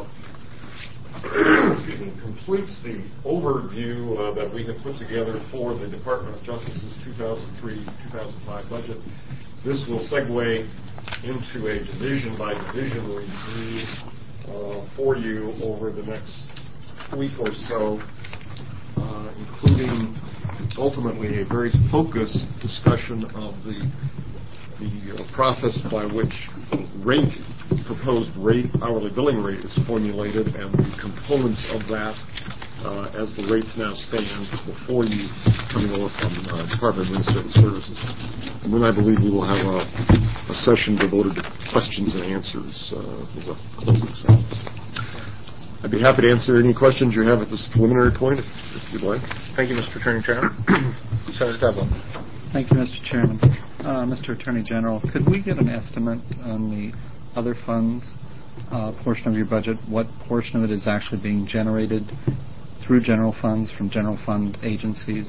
completes the overview that we have put together for the Department of Justice's 2003-2005 budget. This will segue into a division-by-division review for you over the next week or so, including ultimately a very focused discussion of the process by which proposed hourly billing rate is formulated, and the components of that as the rates now stand before you coming over from Department of Administrative Services. And then I believe we will have a session devoted to questions and answers as a closing session. I'd be happy to answer any questions you have at this preliminary point, if you'd like. Thank you, Mr. Attorney General. Senator Devlin. Thank you, Mr. Chairman. Mr. Attorney General, could we get an estimate on the other funds portion of your budget? What portion of it is actually being generated through general funds from general fund agencies?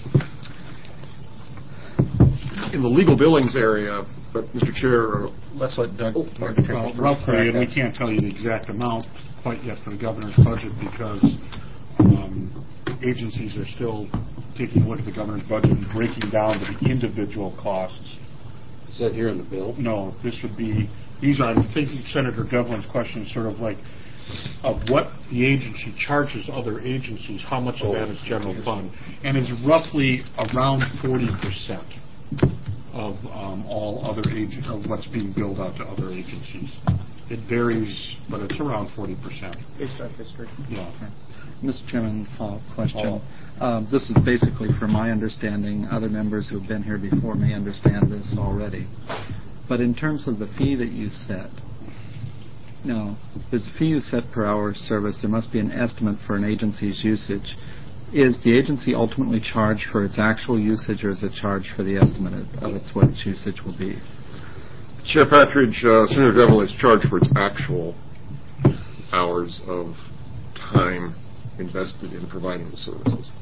In the legal billings area, but Mr. Chair, let's let Doug. Roughly, and we can't tell you the exact amount quite yet for the governor's budget because agencies are still taking a look at the governor's budget and breaking down the individual costs. Is that here in the bill? No, this would be. These are, I think, Senator Devlin's question is sort of like of what the agency charges other agencies, how much of that is general fund, and it's roughly around 40% of all other of what's being billed out to other agencies. It varies, but it's around 40%. Based on history. Yeah. Okay. Mr. Chairman, follow-up question. This is basically, from my understanding, other members who have been here before may understand this already. But in terms of the fee that you set, no, there's a fee you set per hour of service. There must be an estimate for an agency's usage. Is the agency ultimately charged for its actual usage, or is it charged for the estimate of what its usage will be? Chair Patridge, Senator Devlin is charged for its actual hours of time invested in providing the services.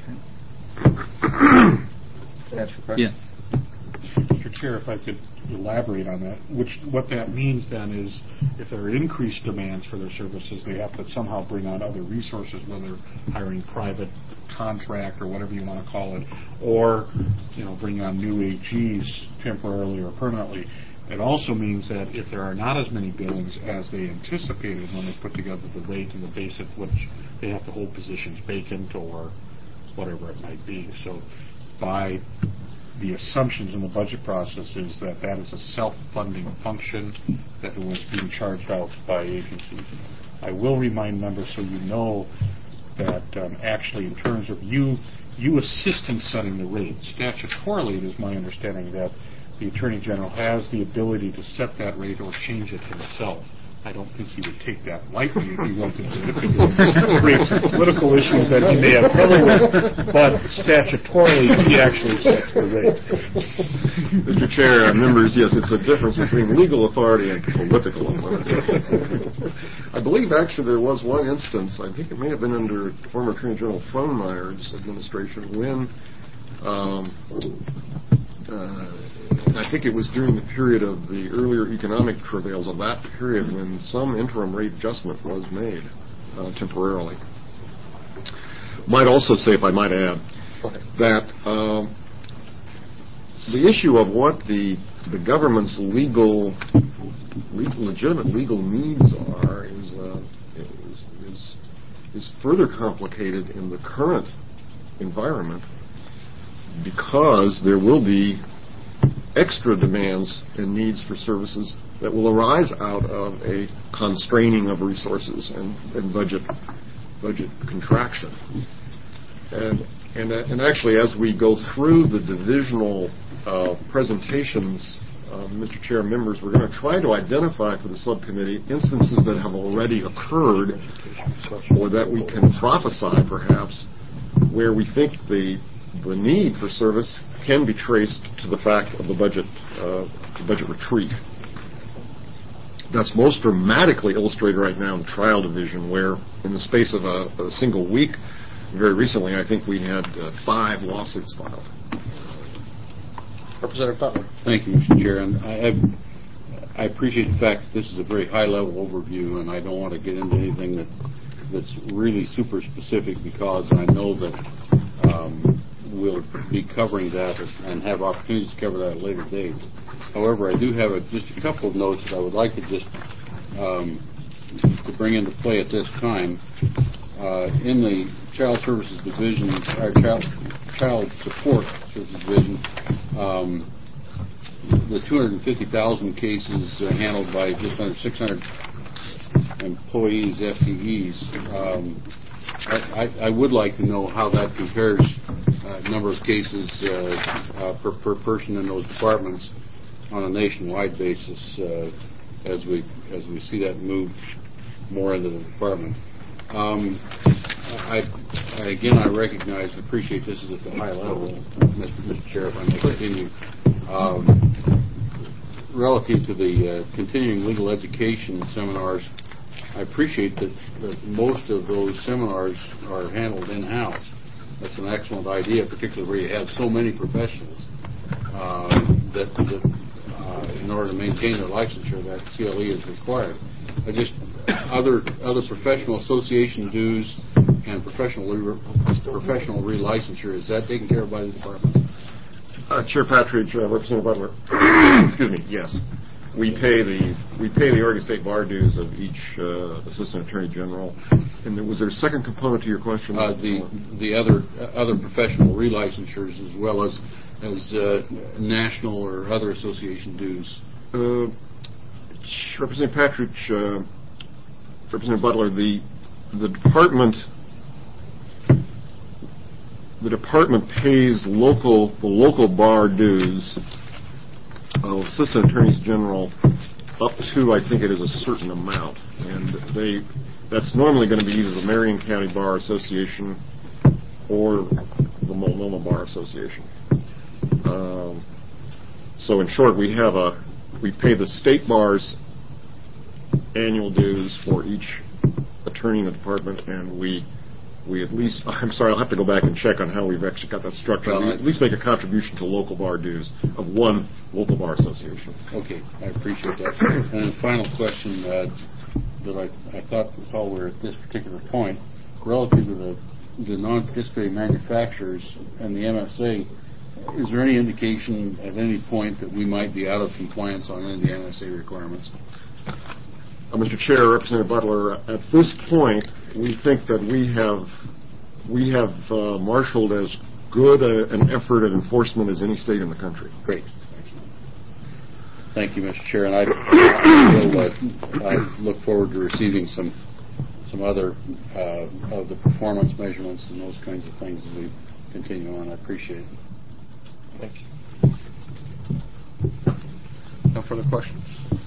Okay. Yes. Mr. Chair, if I could elaborate on that, what that means then is if there are increased demands for their services, they have to somehow bring on other resources, whether hiring private contract or whatever you want to call it, or bring on new AGs temporarily or permanently. It also means that if there are not as many billings as they anticipated when they put together the rate and the base at which they have to hold positions vacant or whatever it might be. So by the assumptions in the budget process is that is a self-funding function that was being charged out by agencies. I will remind members so you know that actually in terms of you assist in setting the rate. Statutorily, it is my understanding that the Attorney General has the ability to set that rate or change it himself. I don't think he would take that lightly if he wanted to create some political issues that he may have trouble with, but statutorily he actually sets the rate. Mr. Chair, members, yes, it's a difference between legal authority and political authority. I believe actually there was one instance, I think it may have been under former Attorney General Frohnmeyer's administration, when I think it was during the period of the earlier economic travails of that period when some interim rate adjustment was made temporarily. Might also say, if I might add, that the issue of what the government's legitimate legal needs are is further complicated in the current environment, because there will be extra demands and needs for services that will arise out of a constraining of resources and budget contraction. And actually, as we go through the divisional presentations, Mr. Chair, members, we're going to try to identify for the subcommittee instances that have already occurred, or that we can prophesy perhaps, where we think the need for service can be traced to the fact of the budget retreat. That's most dramatically illustrated right now in the trial division, where in the space of a single week, very recently, I think we had 5 lawsuits filed. Representative Butler. Thank you, Mr. Chair. And I appreciate the fact that this is a very high-level overview, and I don't want to get into anything that's really super specific, because I know that we'll be covering that and have opportunities to cover that at later dates. However, I do have just a couple of notes that I would like to just to bring into play at this time. In the Child Services Division, our Child Support Services Division, the 250,000 cases handled by just under 600 employees, FTEs. I would like to know how that compares number of cases per person in those departments on a nationwide basis as we see that move more into the department. I recognize and appreciate this is at the high level, Mr. Chair, if I may continue. Relative to the continuing legal education seminars, I appreciate that most of those seminars are handled in-house. That's an excellent idea, particularly where you have so many professionals that in order to maintain their licensure, that CLE is required. Other professional association dues and professional relicensure, is that taken care of by the department? Chair Patridge, Representative Butler. Excuse me. Yes, we pay the Oregon State bar dues of each assistant attorney general. And was there a second component to your question? The other professional relicensures, as well as national or other association dues. Representative Patridge, Representative Butler, the department pays the local bar dues of assistant attorneys general up to, I think it is, a certain amount, and that's normally going to be either the Marion County Bar Association or the Multnomah Bar Association. So in short, we pay the state bars annual dues for each attorney in the department, and we at least, I'm sorry, I'll have to go back and check on how we've actually got that structure. We at least make a contribution to local bar dues of one local bar association. Okay, I appreciate that. And the final question that I thought while we were at this particular point, relative to the non-participating manufacturers and the MSA, is there any indication at any point that we might be out of compliance on any of the MSA requirements? Mr. Chair, Representative Butler, at this point, we think that we have marshaled as good an effort at enforcement as any state in the country. Great. Thank you, Mr. Chair, and I look forward to receiving some other of the performance measurements and those kinds of things as we continue on. I appreciate it. Thank you. No further questions.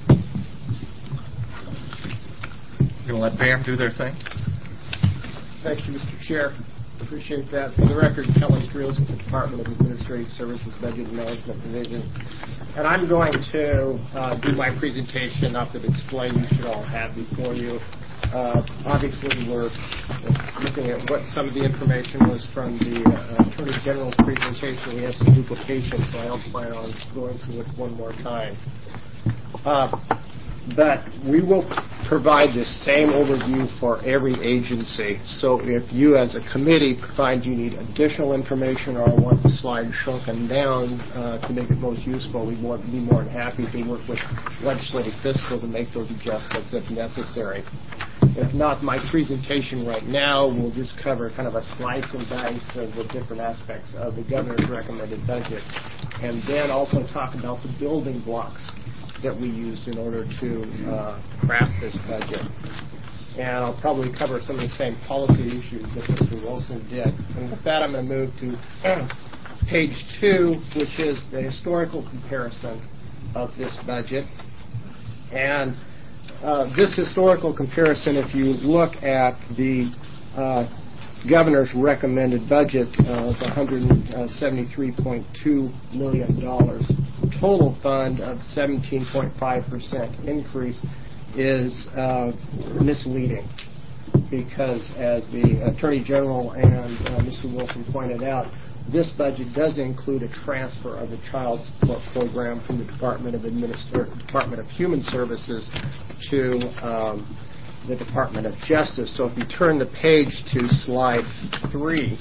We're going to let BAM do their thing. Thank you, Mr. Chair. Appreciate that. For the record, Kelly Creels with the Department of Administrative Services Budget and Management Division. And I'm going to do my presentation up to display you should all have before you. Obviously, we're looking at what some of the information was from the Attorney General's presentation. We have some duplication, so I don't plan on going through it one more time. But we will provide the same overview for every agency. So if you as a committee find you need additional information or want the slide shrunken down to make it most useful, we'd be more than happy to work with legislative fiscal to make those adjustments if necessary. If not, my presentation right now will just cover kind of a slice and dice of the different aspects of the governor's recommended budget, and then also talk about the building blocks that we used in order to craft this budget. And I'll probably cover some of the same policy issues that Mr. Wilson did. And with that, I'm going to move to page 2, which is the historical comparison of this budget. And this historical comparison, if you look at the governor's recommended budget of $173.2 million, total fund of 17.5% increase is misleading, because as the Attorney General and Mr. Wilson pointed out, this budget does include a transfer of the child support program from the Department of Human Services to the Department of Justice. So if you turn the page to slide 3,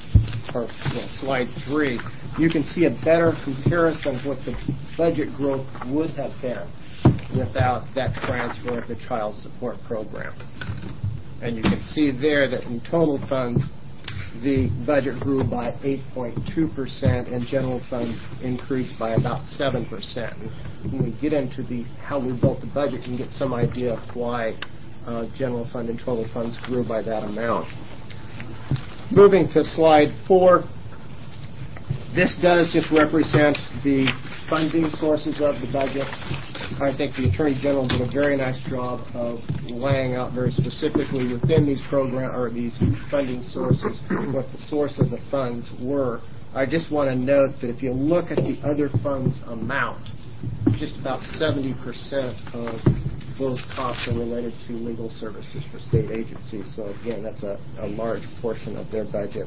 you can see a better comparison of what the budget growth would have been without that transfer of the child support program. And you can see there that in total funds, the budget grew by 8.2%, and general funds increased by about 7%. When we get into how we built the budget, you can get some idea of why general fund and total funds grew by that amount. Moving to slide 4, this does just represent the funding sources of the budget. I think the Attorney General did a very nice job of laying out very specifically within these these funding sources what the source of the funds were. I just want to note that if you look at the other funds amount, just about 70% of those costs are related to legal services for state agencies. So again, that's a large portion of their budget.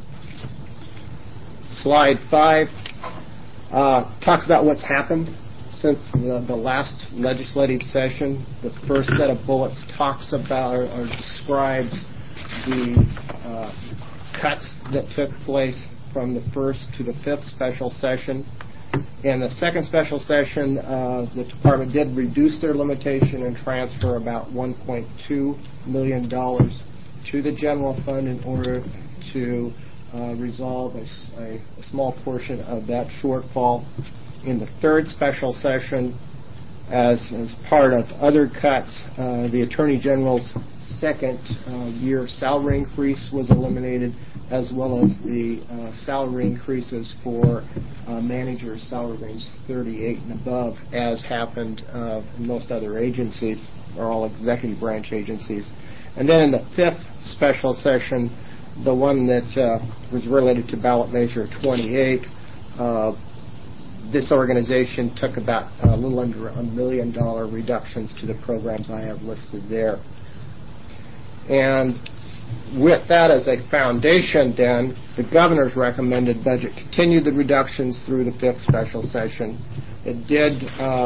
Slide 5 talks about what's happened since the last legislative session. The first set of bullets talks about or describes the cuts that took place from the first to the 5th special session. In the second special session, the department did reduce their limitation and transfer about $1.2 million to the general fund in order to resolve a small portion of that shortfall. In the third special session, as part of other cuts, the Attorney General's second year salary increase was eliminated, as well as the salary increases for managers' salary range 38 and above, as happened in most other agencies, or all executive branch agencies. And then in the 5th special session, the one that was related to ballot measure 28, this organization took about a little under $1 million reductions to the programs I have listed there. And with that as a foundation, then, the governor's recommended budget continued the reductions through the 5th special session. It did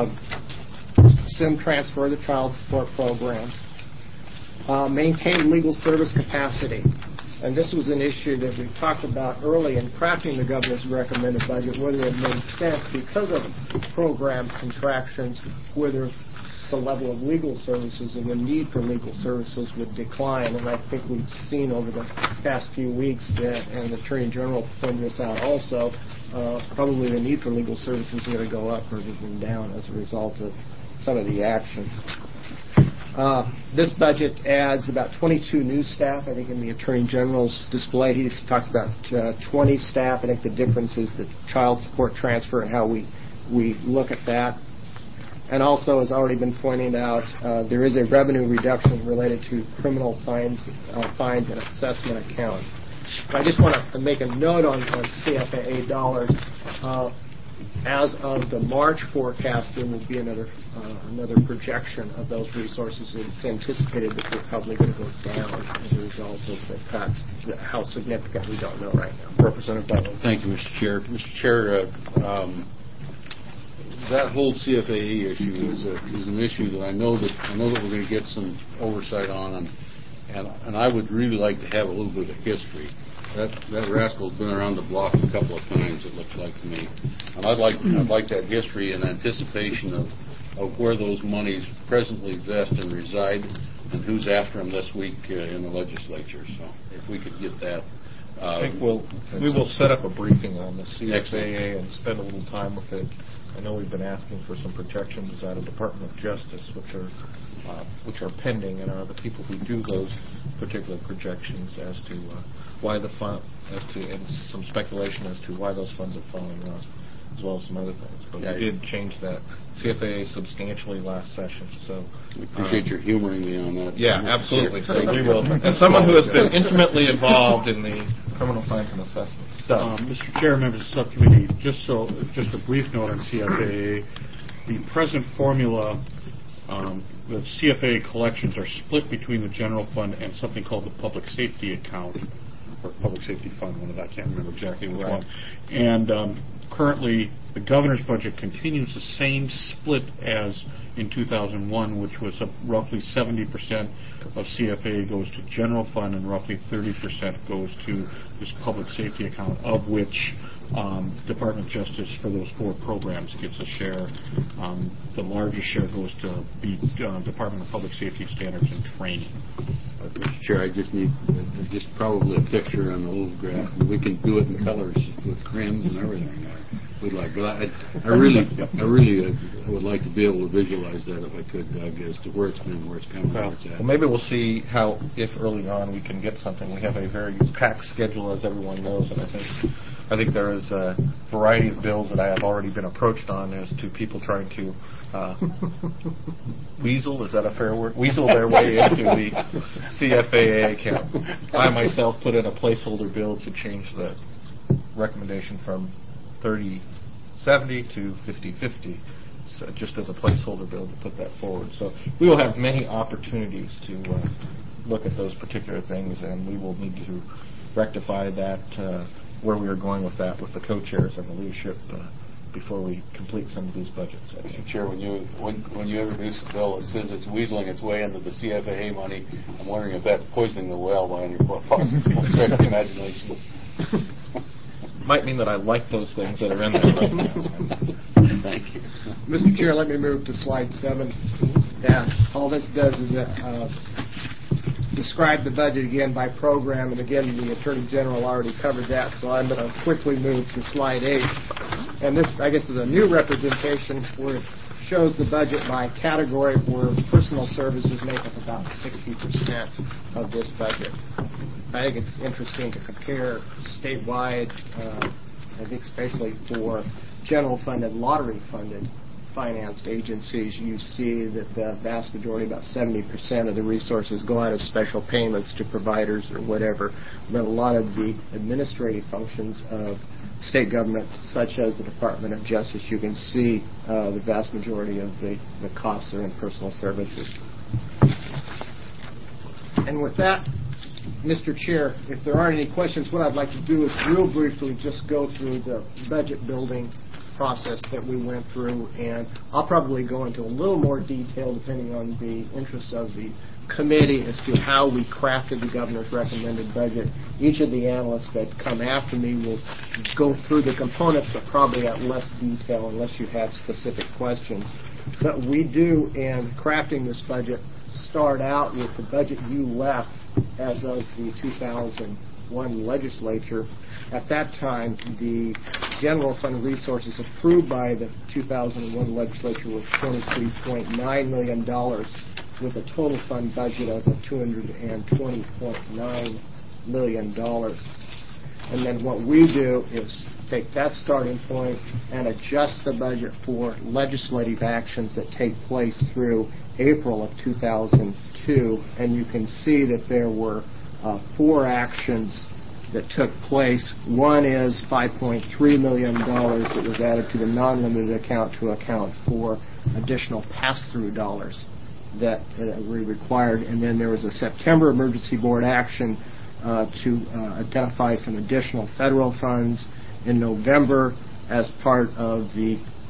transfer the child support program, maintain legal service capacity. And this was an issue that we talked about early in crafting the governor's recommended budget, whether it made sense because of program contractions, whether the level of legal services and the need for legal services would decline. And I think we've seen over the past few weeks that, and the Attorney General pointed this out also, probably the need for legal services is going to go up rather than down as a result of some of the actions. This budget adds about 22 new staff. I think in the Attorney General's display he talks about 20 staff. I think the difference is the child support transfer and how we look at that. And also, as already been pointed out, there is a revenue reduction related to criminal fines and assessment account. I just want to make a note on CFAA dollars. As of the March forecast, there will be another projection of those resources. It's anticipated that they're probably going to go down as a result of the cuts. How significant, we don't know right now. Representative Butler. Thank you, Mr. Chair. Mr. Chair, that whole CFAA issue is an issue that I know that we're going to get some oversight on, and I would really like to have a little bit of history. That rascal's been around the block a couple of times, it looks like to me, and I'd like that history in anticipation of where those monies presently vest and reside, and who's after them this week in the legislature. So if we could get that. I think we will set up a briefing on the CFAA and spend a little time with it. I know we've been asking for some projections out of Department of Justice, which are pending, and are the people who do those particular projections as to why the fund, and some speculation as to why those funds are falling off, as well as some other things. But we did change that CFAA substantially last session. So we appreciate your humoring me on that. Yeah, absolutely. So we will. As someone who has been intimately involved in the criminal fines and assessment stuff. Mr. Chair, members of the subcommittee, just a brief note on CFAA. The present formula, the CFAA collections are split between the general fund and something called the public safety account, or public safety fund, one of that, I can't remember exactly which one. And currently, the governor's budget continues the same split as in 2001, which was roughly 70% of CFAA goes to general fund and roughly 30% goes to this public safety account, of which Department of Justice, for those 4 programs, gets a share. The largest share goes to the Department of Public Safety Standards and Training. Mr. Chair, I just need probably a picture and a little graph. We can do it in colors with crayons and everything. We'd like, but I really would like to be able to visualize that if I could, Doug, as to where it's been, where it's coming, where it's at. Well, maybe we'll see how, if early on we can get something. We have a very packed schedule, as everyone knows, and I think there is a variety of bills that I have already been approached on as to people trying to weasel, is that a fair word? Weasel their way into the CFAA account. I myself put in a placeholder bill to change the recommendation from 30/70 to 50/50, so just as a placeholder bill to put that forward. So we will have many opportunities to look at those particular things, and we will need to rectify that, where we are going with that, with the co-chairs and the leadership before we complete some of these budgets. Mr. Chair, when you introduce a bill that says it's weaseling its way into the CFAA money, I'm wondering if that's poisoning the well by any possible stretch of the imagination. Might mean that I like those things that are in there right now. Thank you. Mr. Chair, let me move to slide 7. Yeah, all this does is describe the budget again by program, and again, the Attorney General already covered that, so I'm going to quickly move to slide 8. And this, I guess, is a new representation where it shows the budget by category, where personal services make up about 60% of this budget. I think it's interesting to compare statewide, I think especially for general funded, lottery funded financed agencies. You see that the vast majority, about 70% of the resources, go out as special payments to providers or whatever. But a lot of the administrative functions of state government, such as the Department of Justice, you can see the vast majority of the costs are in personal services. And with that, Mr. Chair, if there aren't any questions, what I'd like to do is real briefly just go through the budget building process that we went through, and I'll probably go into a little more detail depending on the interests of the committee as to how we crafted the governor's recommended budget. Each of the analysts that come after me will go through the components, but probably at less detail unless you have specific questions. But we do, in crafting this budget, start out with the budget you left as of the 2001 legislature. At that time, the general fund resources approved by the 2001 legislature was $23.9 million, with a total fund budget of $220.9 million. And then what we do is take that starting point and adjust the budget for legislative actions that take place through April of 2002. And you can see that there were 4 actions that took place. One is $5.3 million that was added to the non-limited account to account for additional pass-through dollars that were required. And then there was a September emergency board action to identify some additional federal funds. In November, as part of the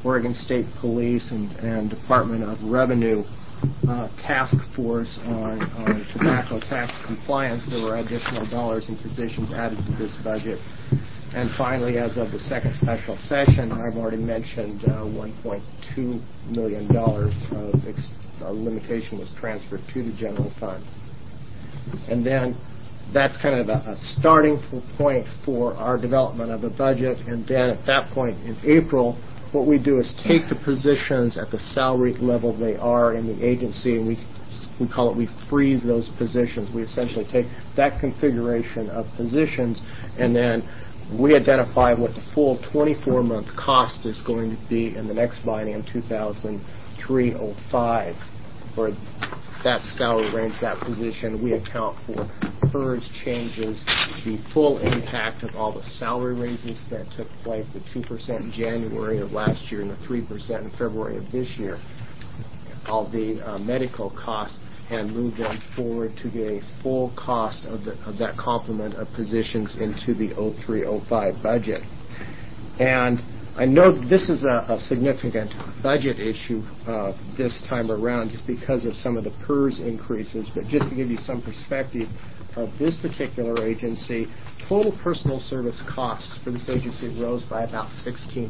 Oregon State Police and Department of Revenue task force on tobacco tax compliance. There were additional dollars and positions added to this budget. And finally, as of the second special session, I've already mentioned $1.2 million of limitation was transferred to the general fund. And then that's kind of a starting point for our development of the budget. And then at that point in April, what we do is take the positions at the salary level they are in the agency, and we call it, we freeze those positions. We essentially take that configuration of positions, and then we identify what the full 24-month cost is going to be in the next biennium, 2003-05, for that salary range, that position. We account for PERS changes, the full impact of all the salary raises that took place, the 2% in January of last year and the 3% in February of this year, all the medical costs, and move them forward to get a full cost of that complement of positions into the 03-05 budget. And I know this is a significant budget issue this time around just because of some of the PERS increases, but just to give you some perspective of this particular agency, total personal service costs for this agency rose by about 16%.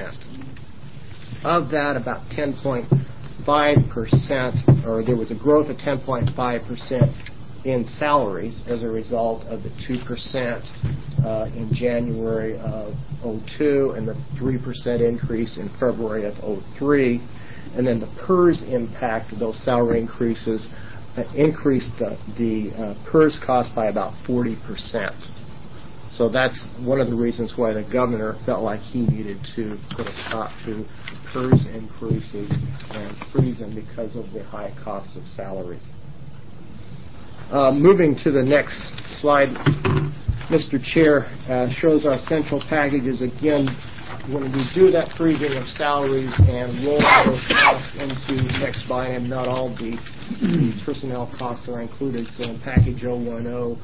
Of that, about 10.5%, or there was a growth of 10.5% in salaries as a result of the 2% in January of 02 and the 3% increase in February of 03. And then the PERS impact of those salary increases increased the PERS cost by about 40%. So that's one of the reasons why the governor felt like he needed to put a stop to PERS increases and freeze them because of the high cost of salaries. Moving to the next slide, Mr. Chair, shows our central packages. Again, when we do that freezing of salaries and roll those costs into next biennium, not all the personnel costs are included. So in package 010,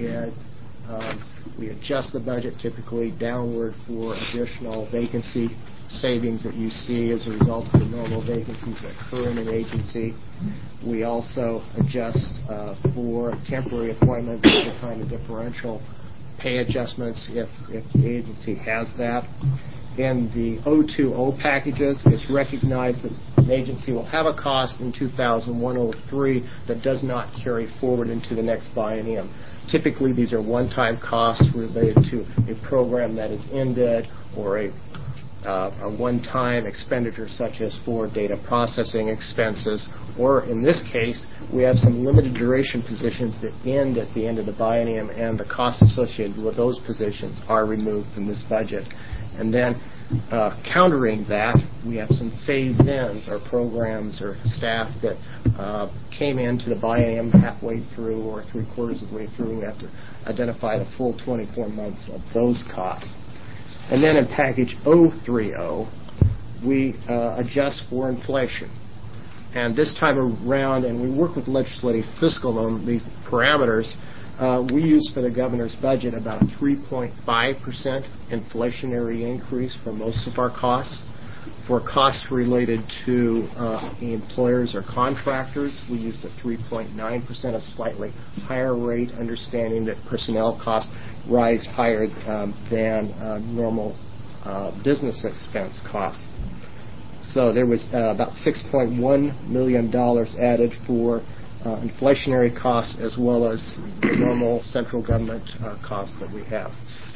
we adjust the budget typically downward for additional vacancy savings that you see as a result of the normal vacancies that occur in an agency. We also adjust for temporary appointments, the kind of differential pay adjustments if the agency has that. In the 020 packages, it's recognized that an agency will have a cost in 2001-03 that does not carry forward into the next biennium. Typically, these are one-time costs related to a program that is ended or a one-time expenditure such as for data processing expenses, or in this case, we have some limited duration positions that end at the end of the biennium, and the costs associated with those positions are removed from this budget. And then countering that, we have some phased-ins or programs or staff that came into the biennium halfway through or three-quarters of the way through. We have to identify the full 24 months of those costs. And then in package 030, we adjust for inflation. And this time around, and we work with legislative fiscal on these parameters, we use for the governor's budget about a 3.5% inflationary increase for most of our costs. For costs related to employers or contractors, we use the 3.9%, a slightly higher rate, understanding that personnel costs rise higher than normal business expense costs. So there was about $6.1 million added for inflationary costs as well as the normal central government costs that we have.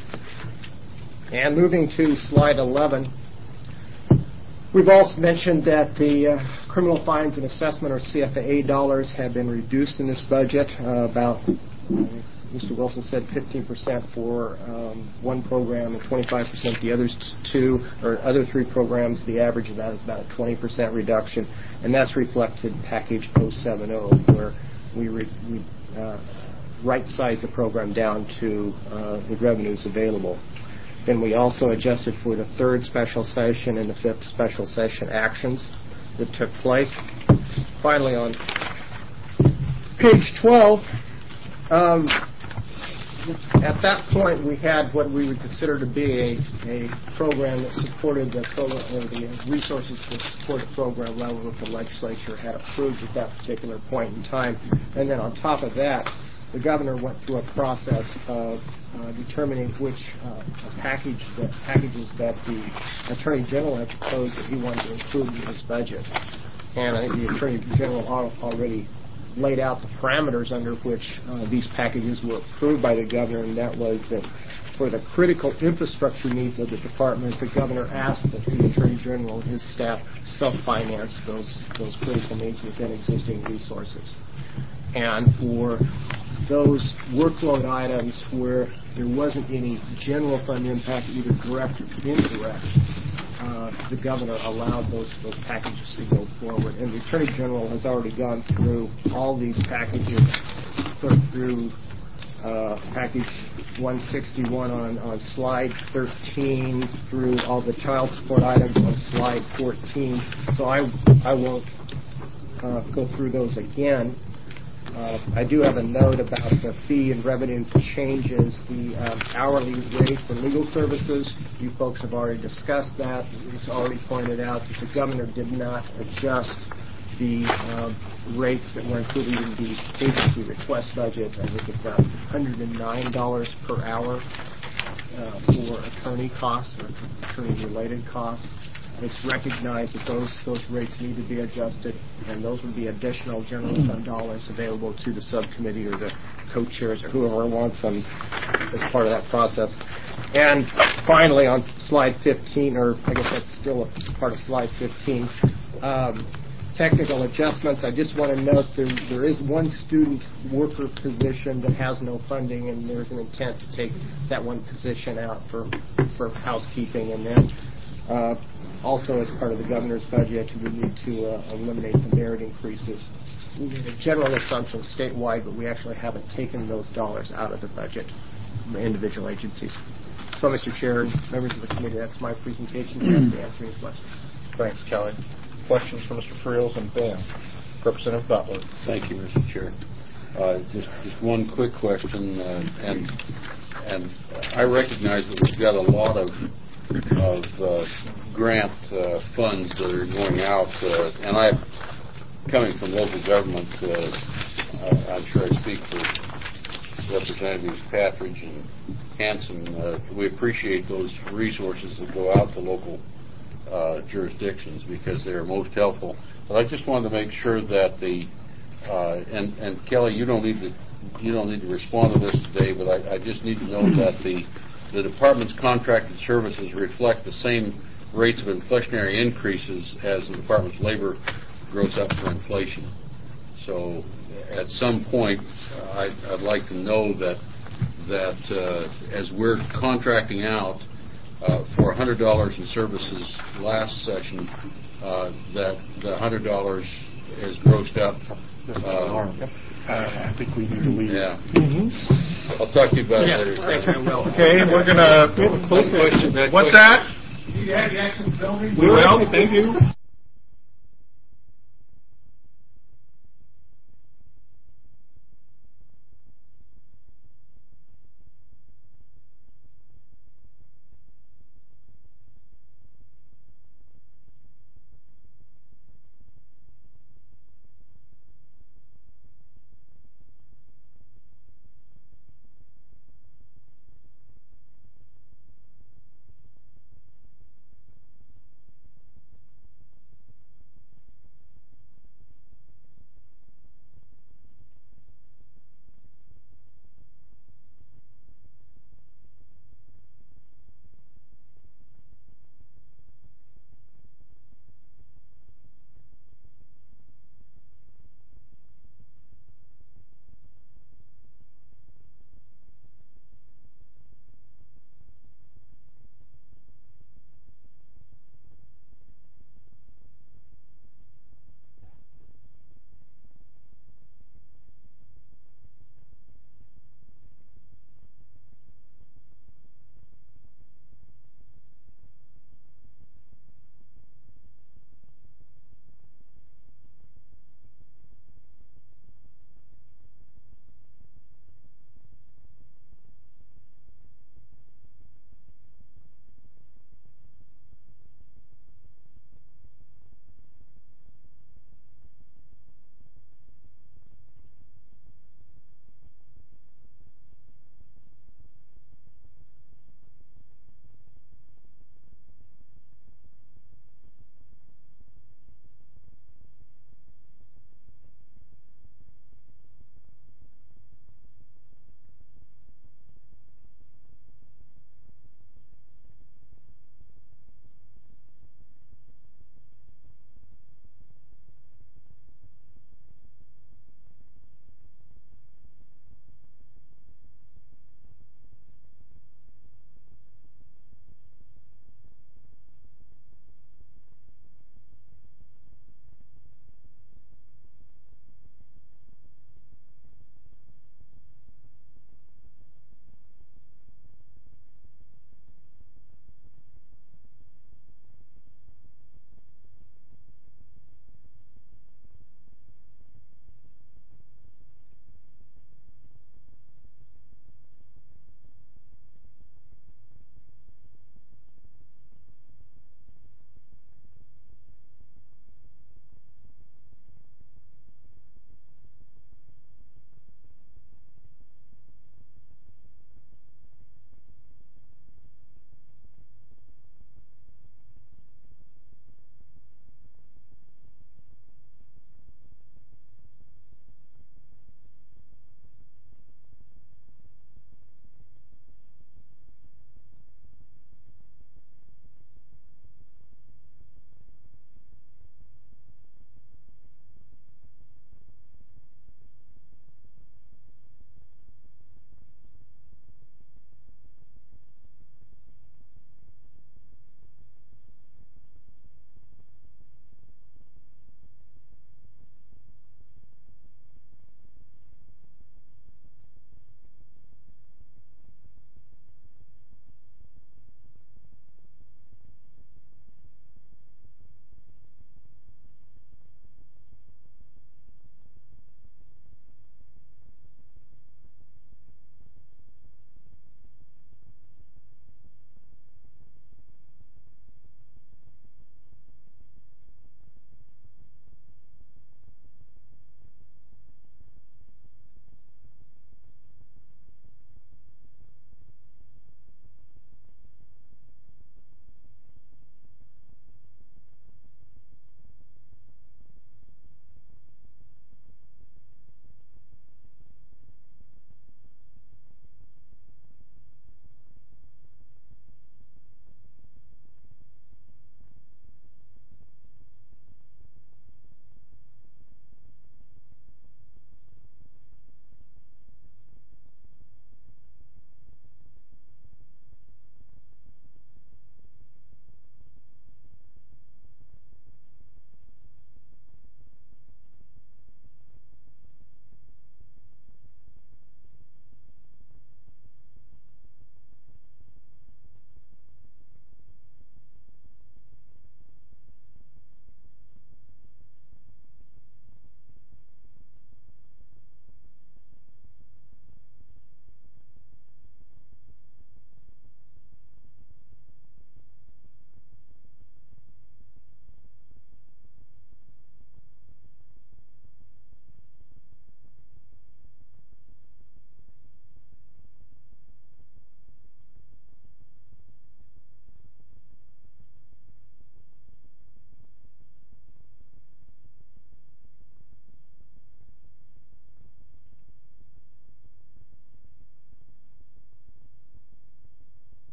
And moving to slide 11, we've also mentioned that the criminal fines and assessment, or CFAA dollars, have been reduced in this budget. About, Mr. Wilson said 15% for one program and 25% the other three programs. The average of that is about a 20% reduction, and that's reflected in package 070, where we right-size the program down to the revenues available. Then we also adjusted for the third special session and the fifth special session actions that took place. Finally, on page 12, at that point, we had what we would consider to be a program that supported the program, or the resources to support the program level that the legislature had approved at that particular point in time. And then on top of that, the governor went through a process of determining which packages that the Attorney General had proposed that he wanted to include in his budget. And I think the Attorney General already laid out the parameters under which these packages were approved by the governor, and that was that for the critical infrastructure needs of the department, the governor asked that the Attorney General and his staff self-finance those critical needs within existing resources. And for those workload items where there wasn't any general fund impact, either direct or indirect, the governor allowed those packages to go forward. And the Attorney General has already gone through all these packages, through package 161 on slide 13, through all the child support items on slide 14. So I won't go through those again. I do have a note about the fee and revenue changes. The hourly rate for legal services, you folks have already discussed that. It's already pointed out that the governor did not adjust the rates that were included in the agency request budget. I think it's $109 per hour for attorney costs or attorney-related costs. It's recognized that those rates need to be adjusted, and those would be additional general fund dollars available to the subcommittee or the co-chairs or whoever wants them as part of that process. And finally, on slide 15, or I guess that's still a part of slide 15, technical adjustments. I just want to note there is one student worker position that has no funding, and there's an intent to take that one position out for housekeeping. And then also, as part of the governor's budget, we need to eliminate the merit increases. We made a general assumption statewide, but we actually haven't taken those dollars out of the budget from individual agencies. So, Mr. Chair and members of the committee, that's my presentation. I'm happy to answer any questions. Thanks, Kelly. Questions for Mr. Friels and Ben? Representative Butler. Thank you, Mr. Chair. Just one quick question, and I recognize that we've got a lot of grant funds that are going out, and coming from local government, I'm sure I speak for Representatives Patridge and Hanson. We appreciate those resources that go out to local jurisdictions because they are most helpful. But I just wanted to make sure that and Kelly, you don't need to respond to this today, but I just need to know that the department's contracted services reflect the same rates of inflationary increases as the department's labor grows up for inflation. So at some point, I'd like to know that as we're contracting out for $100 in services last session, that the $100 is grossed up. I think we need to leave. Yeah. I'll talk to you about it later. Okay, we're going to... What's that? We will. Thank you.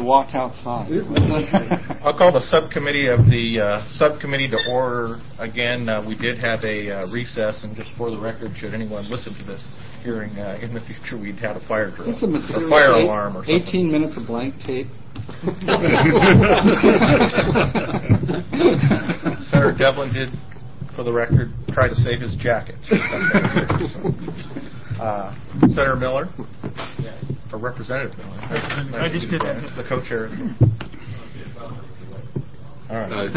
walk outside. I'll call the subcommittee to order again. We did have a recess, and just for the record, should anyone listen to this hearing in the future, we'd had a fire drill, This is a or mysterious fire alarm, or something. 18 minutes of blank tape. Senator Devlin did, for the record, try to save his jacket. Senator Miller? Or Representative Miller? I just did that. The co-chair. All right.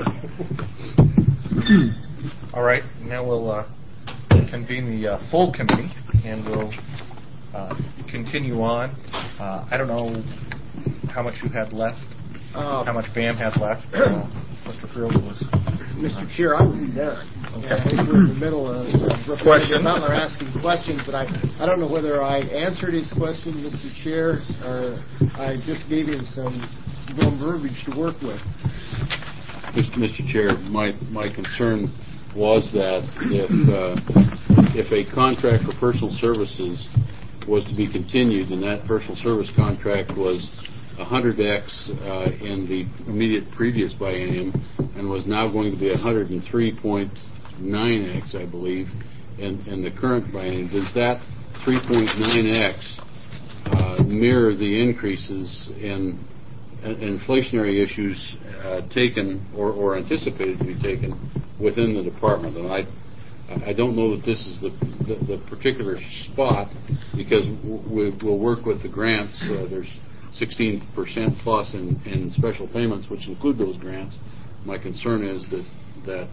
All right. Now we'll convene the full committee, and we'll continue on. I don't know how much you had left, how much BAM had left. Mr. Fields was... Mr. Chair, I'm done. Okay. I think we're in the middle of Questions? Butler asking questions, but I don't know whether I answered his question, Mr. Chair, or I just gave him some verbiage to work with. Mr. Chair, my concern was that if a contract for personal services was to be continued, and that personal service contract was 100X in the immediate previous biennium and was now going to be 103.9X, I believe, in the current biennium, does that 3.9X mirror the increases in inflationary issues taken or anticipated to be taken within the department? And I don't know that this is the particular spot, because we'll work with the grants. There's 16% plus in special payments, which include those grants. My concern is that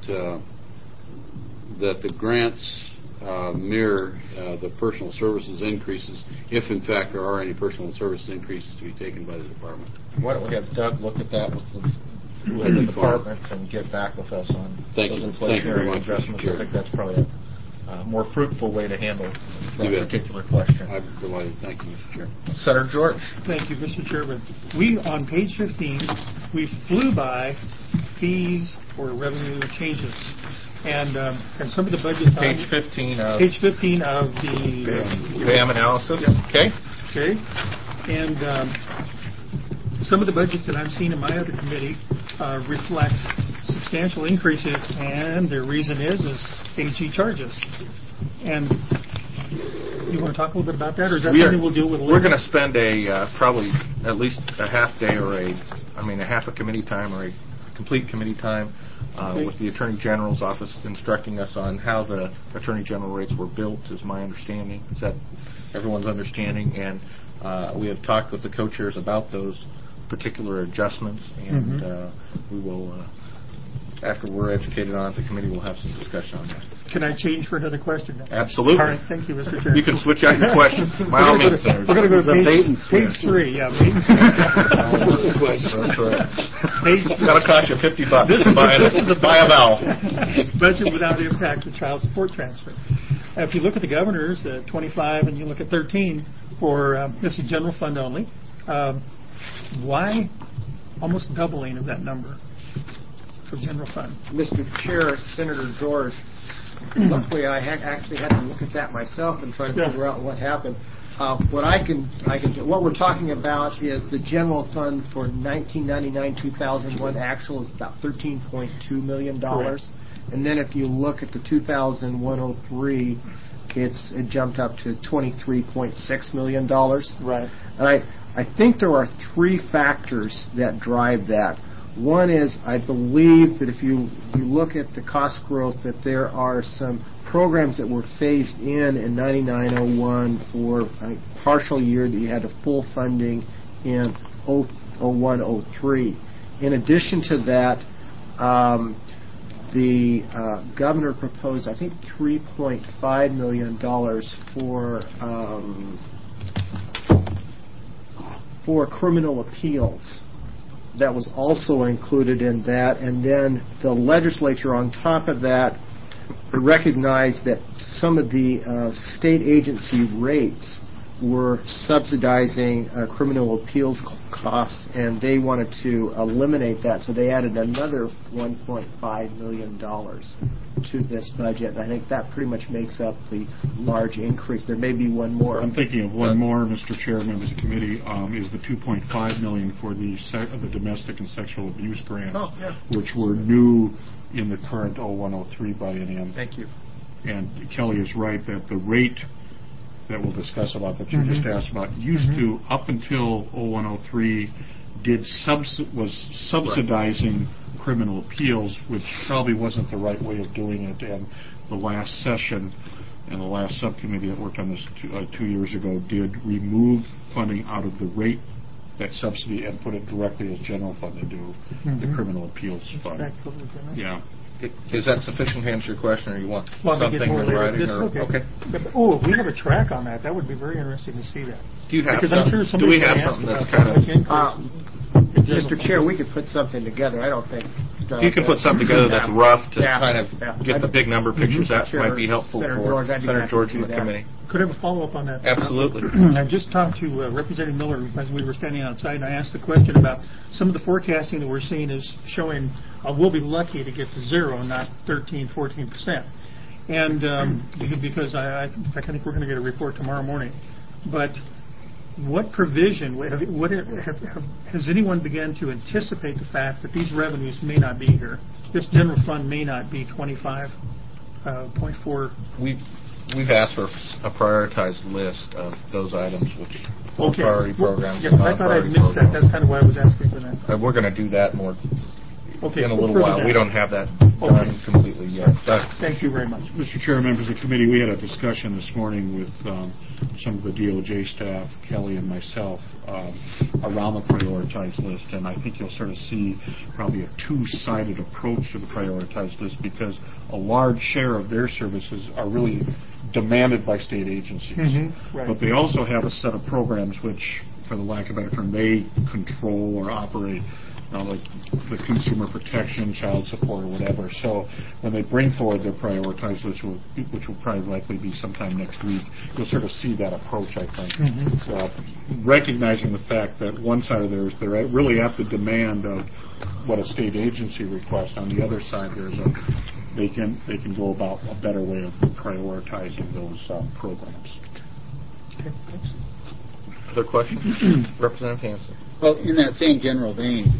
the grants mirror the personal services increases, if in fact there are any personal services increases to be taken by the department. Why don't we have Doug look at that with the department and get back with us on those inflationary adjustments? I think that's probably a more fruitful way to handle that particular question. I'm delighted. Thank you, Mr. Chair. Senator George. Thank you, Mr. Chairman. We, on page 15, we flew by fees or revenue changes. And some of the budgets on... Page 15 of... Page 15 of the... BAM analysis. Yep. Okay. Okay. And some of the budgets that I'm seeing in my other committee reflect substantial increases, and the reason is AG charges. And you want to talk a little bit about that, or is that something we'll deal with later? We're going to spend probably at least a half day or a half a committee time or a complete committee time with the Attorney General's office instructing us on how the Attorney General rates were built, is my understanding. Is that everyone's understanding? And we have talked with the co-chairs about those particular adjustments, and we will, after we're educated on it, the committee will have some discussion on that. Can I change for another question then? Absolutely. All right, thank you, Mr. Chair. You can switch out your questions. By all means, Senator. We're going to go to page 3. Yeah, bait and switch. That's right. That'll cost you $50 to buy a vowel. Budget without impact to child support transfer. If you look at the governor's 25 and you look at 13 for this is general fund only, why almost doubling of that number for general fund? Mr. Chair, Senator George, luckily I actually had to look at that myself and try to figure out what happened. What we're talking about is the general fund for 1999-2001 actual is about $13.2 million. Correct. And then if you look at the 2001-03, it jumped up to $23.6 million. Right. And I think there are three factors that drive that. One is, I believe that if you look at the cost growth, that there are some programs that were phased in 99-01 for a partial year that you had a full funding in 01-03. In addition to that, the governor proposed, I think, $3.5 million for criminal appeals. That was also included in that. And then the legislature, on top of that, recognized that some of the state agency rates were subsidizing criminal appeals costs, and they wanted to eliminate that, so they added another $1.5 million to this budget. And I think that pretty much makes up the large increase. There may be one more. I'm thinking of one more, Mr. Chair, members of the committee, is the $2.5 million for the domestic and sexual abuse grants, which were new in the current 0103 biennium. Thank you. And Kelly is right that the rate that we'll discuss about that you just asked about used to, up until 0103, was subsidizing criminal appeals, which probably wasn't the right way of doing it. And the last session and the last subcommittee that worked on this 2 years ago did remove funding out of the rate, that subsidy, and put it directly as general fund into the criminal appeals fund. Yeah. Is that sufficient to answer your question, or you want something in writing? Okay. Oh, if we have a track on that, that would be very interesting to see that. Do you have something? Do we have something that's kind of... Mr. Chair, we could put something together. I don't think... you can put something together that's rough to kind of get the big number pictures. That might be helpful for Senator George and the committee. Could I have a follow-up on that? Absolutely. I just talked to Representative Miller as we were standing outside, and I asked the question about some of the forecasting that we're seeing is showing we'll be lucky to get to zero, not 13, 14%. And because in fact, I think we're going to get a report tomorrow morning. But what provision, has anyone begun to anticipate the fact that these revenues may not be here? This general fund may not be 25.4. We've asked for a prioritized list of those items, which priority programs. Yes, I thought I missed that. That's kind of why I was asking for that. We're going to do that more in a little while. We don't have that done completely yet. Thank you very much. Mr. Chair, members of the committee, we had a discussion this morning with some of the DOJ staff, Kelly and myself, around the prioritized list, and I think you'll sort of see probably a two-sided approach to the prioritized list, because a large share of their services are really demanded by state agencies. Right. But they also have a set of programs which, for the lack of a better term, they control or operate, like the consumer protection, child support, or whatever. So when they bring forward their prioritized list, which will probably likely be sometime next week, you'll sort of see that approach, I think. Recognizing the fact that one side of theirs, they're really at the demand of what a state agency requests. On the other side, they can go about a better way of prioritizing those programs. Okay, thanks. Other questions? Representative Hansen. Well, in that same general vein,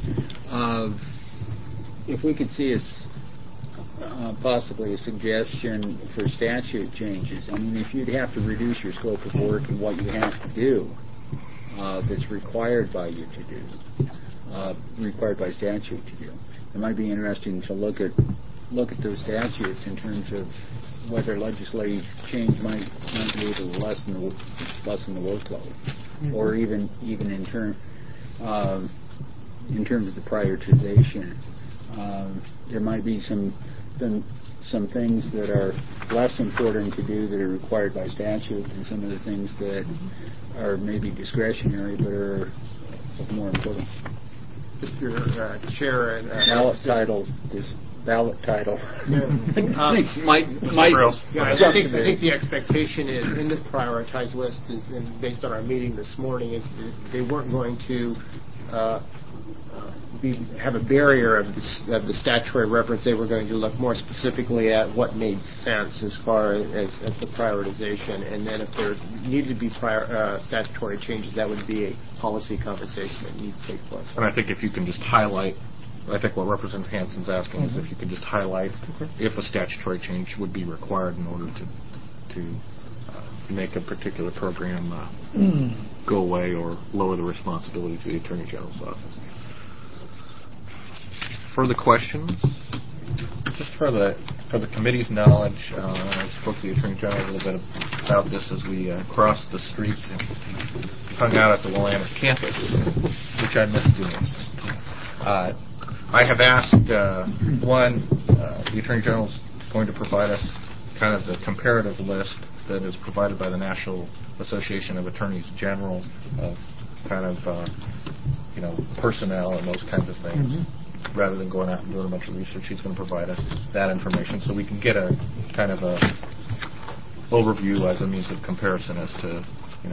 if we could see possibly a suggestion for statute changes. I mean, if you'd have to reduce your scope of work and what you have to do that's required by you to do, required by statute to do, it might be interesting to look at those statutes in terms of whether legislative change might be able to lessen the workload, or even in terms of the prioritization. There might be some things that are less important to do that are required by statute, and some of the things that are maybe discretionary but are more important. Mr. Chair, ballot title. I think the expectation is in the prioritized list, and based on our meeting this morning, is that they weren't going to have a barrier of the statutory reference. They were going to look more specifically at what made sense as far as the prioritization, and then if there needed to be statutory changes, that would be a policy conversation that needs to take place. And I think if you can just highlight, I think what Representative Hansen's asking is if you can just highlight if a statutory change would be required in order to make a particular program go away or lower the responsibility to the Attorney General's office. Further questions? Just for the committee's knowledge, I spoke to the Attorney General a little bit about this as we crossed the street and hung out at the Willamette campus, which I missed doing. I have asked, the Attorney General is going to provide us kind of the comparative list that is provided by the National Association of Attorneys General of kind of, personnel and those kinds of things. Rather than going out and doing a bunch of research, he's going to provide us that information so we can get a kind of a overview as a means of comparison as to,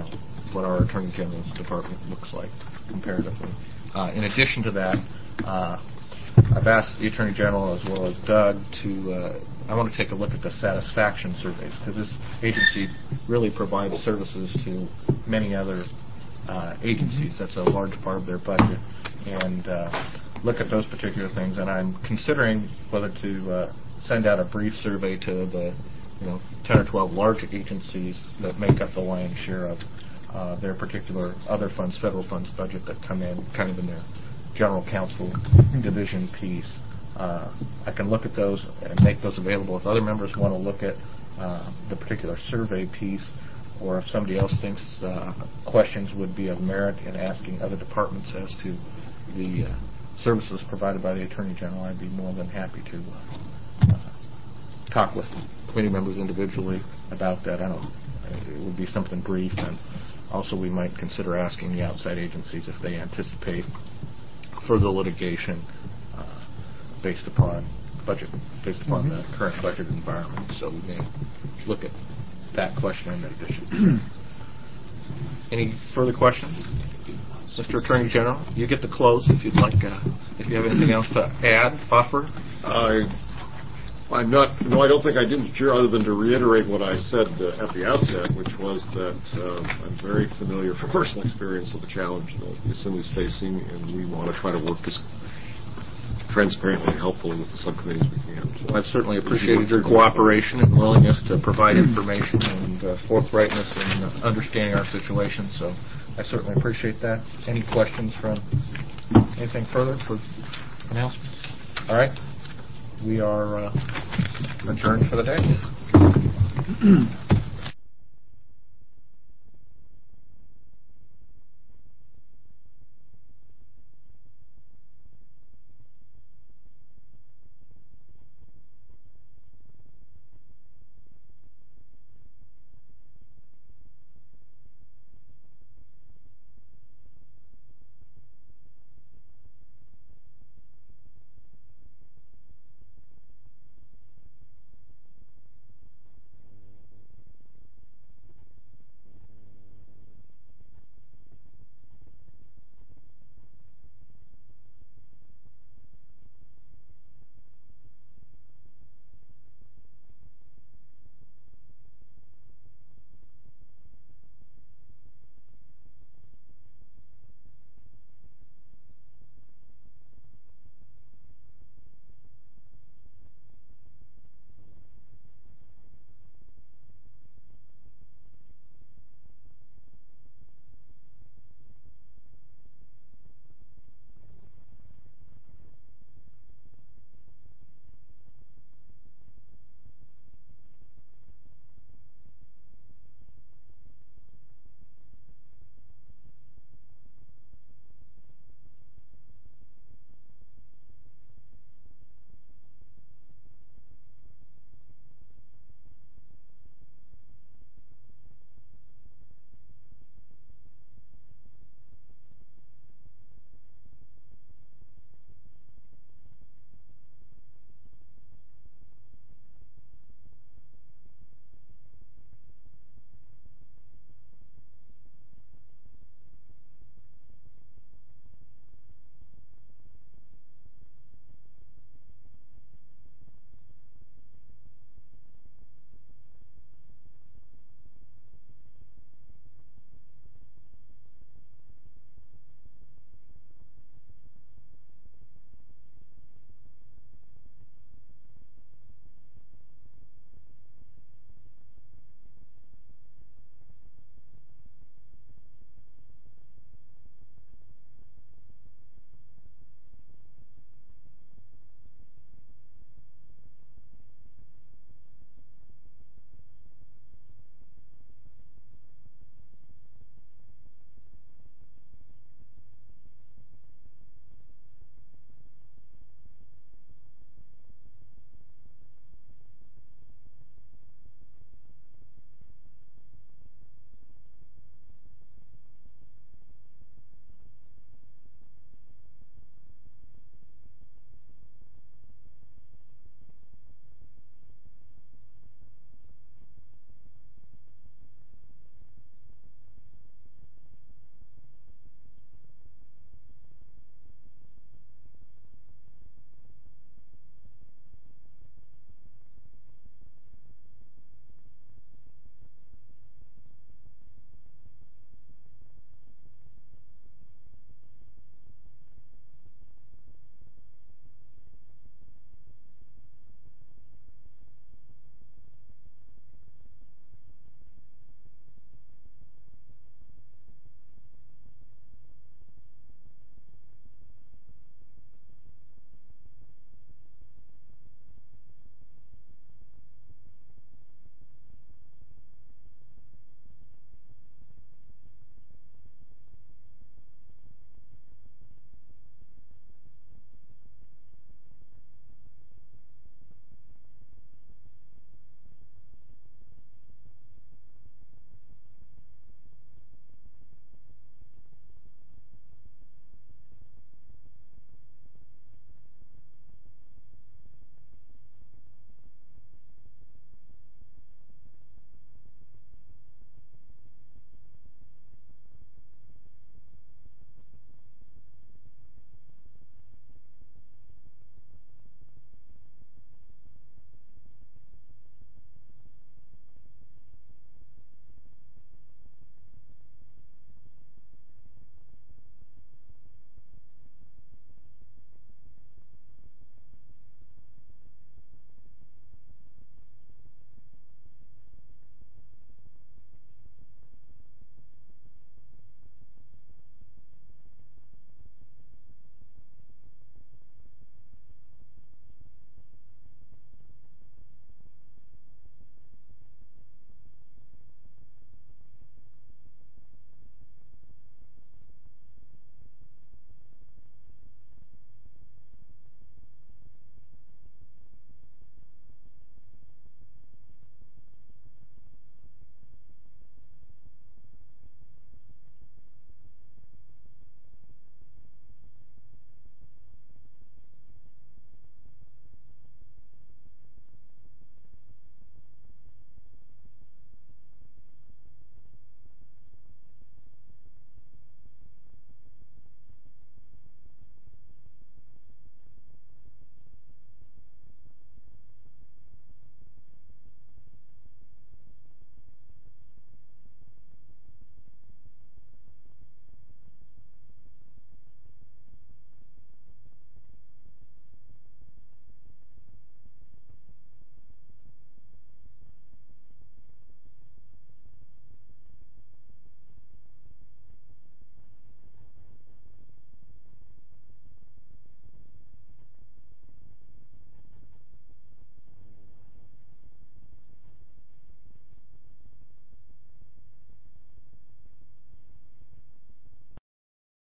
what our Attorney General's department looks like comparatively. In addition to that, I've asked the Attorney General as well as Doug to, I want to take a look at the satisfaction surveys, because this agency really provides services to many other agencies. That's a large part of their budget. And look at those particular things. And I'm considering whether to send out a brief survey to the 10 or 12 large agencies that make up the lion's share of their particular other funds, federal funds budget that come in kind of in their general counsel division piece. I can look at those and make those available if other members want to look at the particular survey piece, or if somebody else thinks questions would be of merit in asking other departments as to the services provided by the Attorney General. I'd be more than happy to talk with committee members individually about that. I don't know, it would be something brief, and also we might consider asking the outside agencies if they anticipate further litigation based upon the current budget environment. So we may look at that question in addition. Any further questions? Mr. Attorney General, you get to close if you'd like. If you have anything else to add, offer. I'm not. No, I don't think I did, Chair, other than to reiterate what I said at the outset, which was that I'm very familiar from personal experience with the challenge that the Assembly is facing, and we want to try to work as transparently and helpfully with the subcommittee as we can. Well, I've certainly appreciated your cooperation and willingness to provide information and forthrightness in understanding our situation, so I certainly appreciate that. Any questions from anything further for announcements? All right. We are adjourned for the day.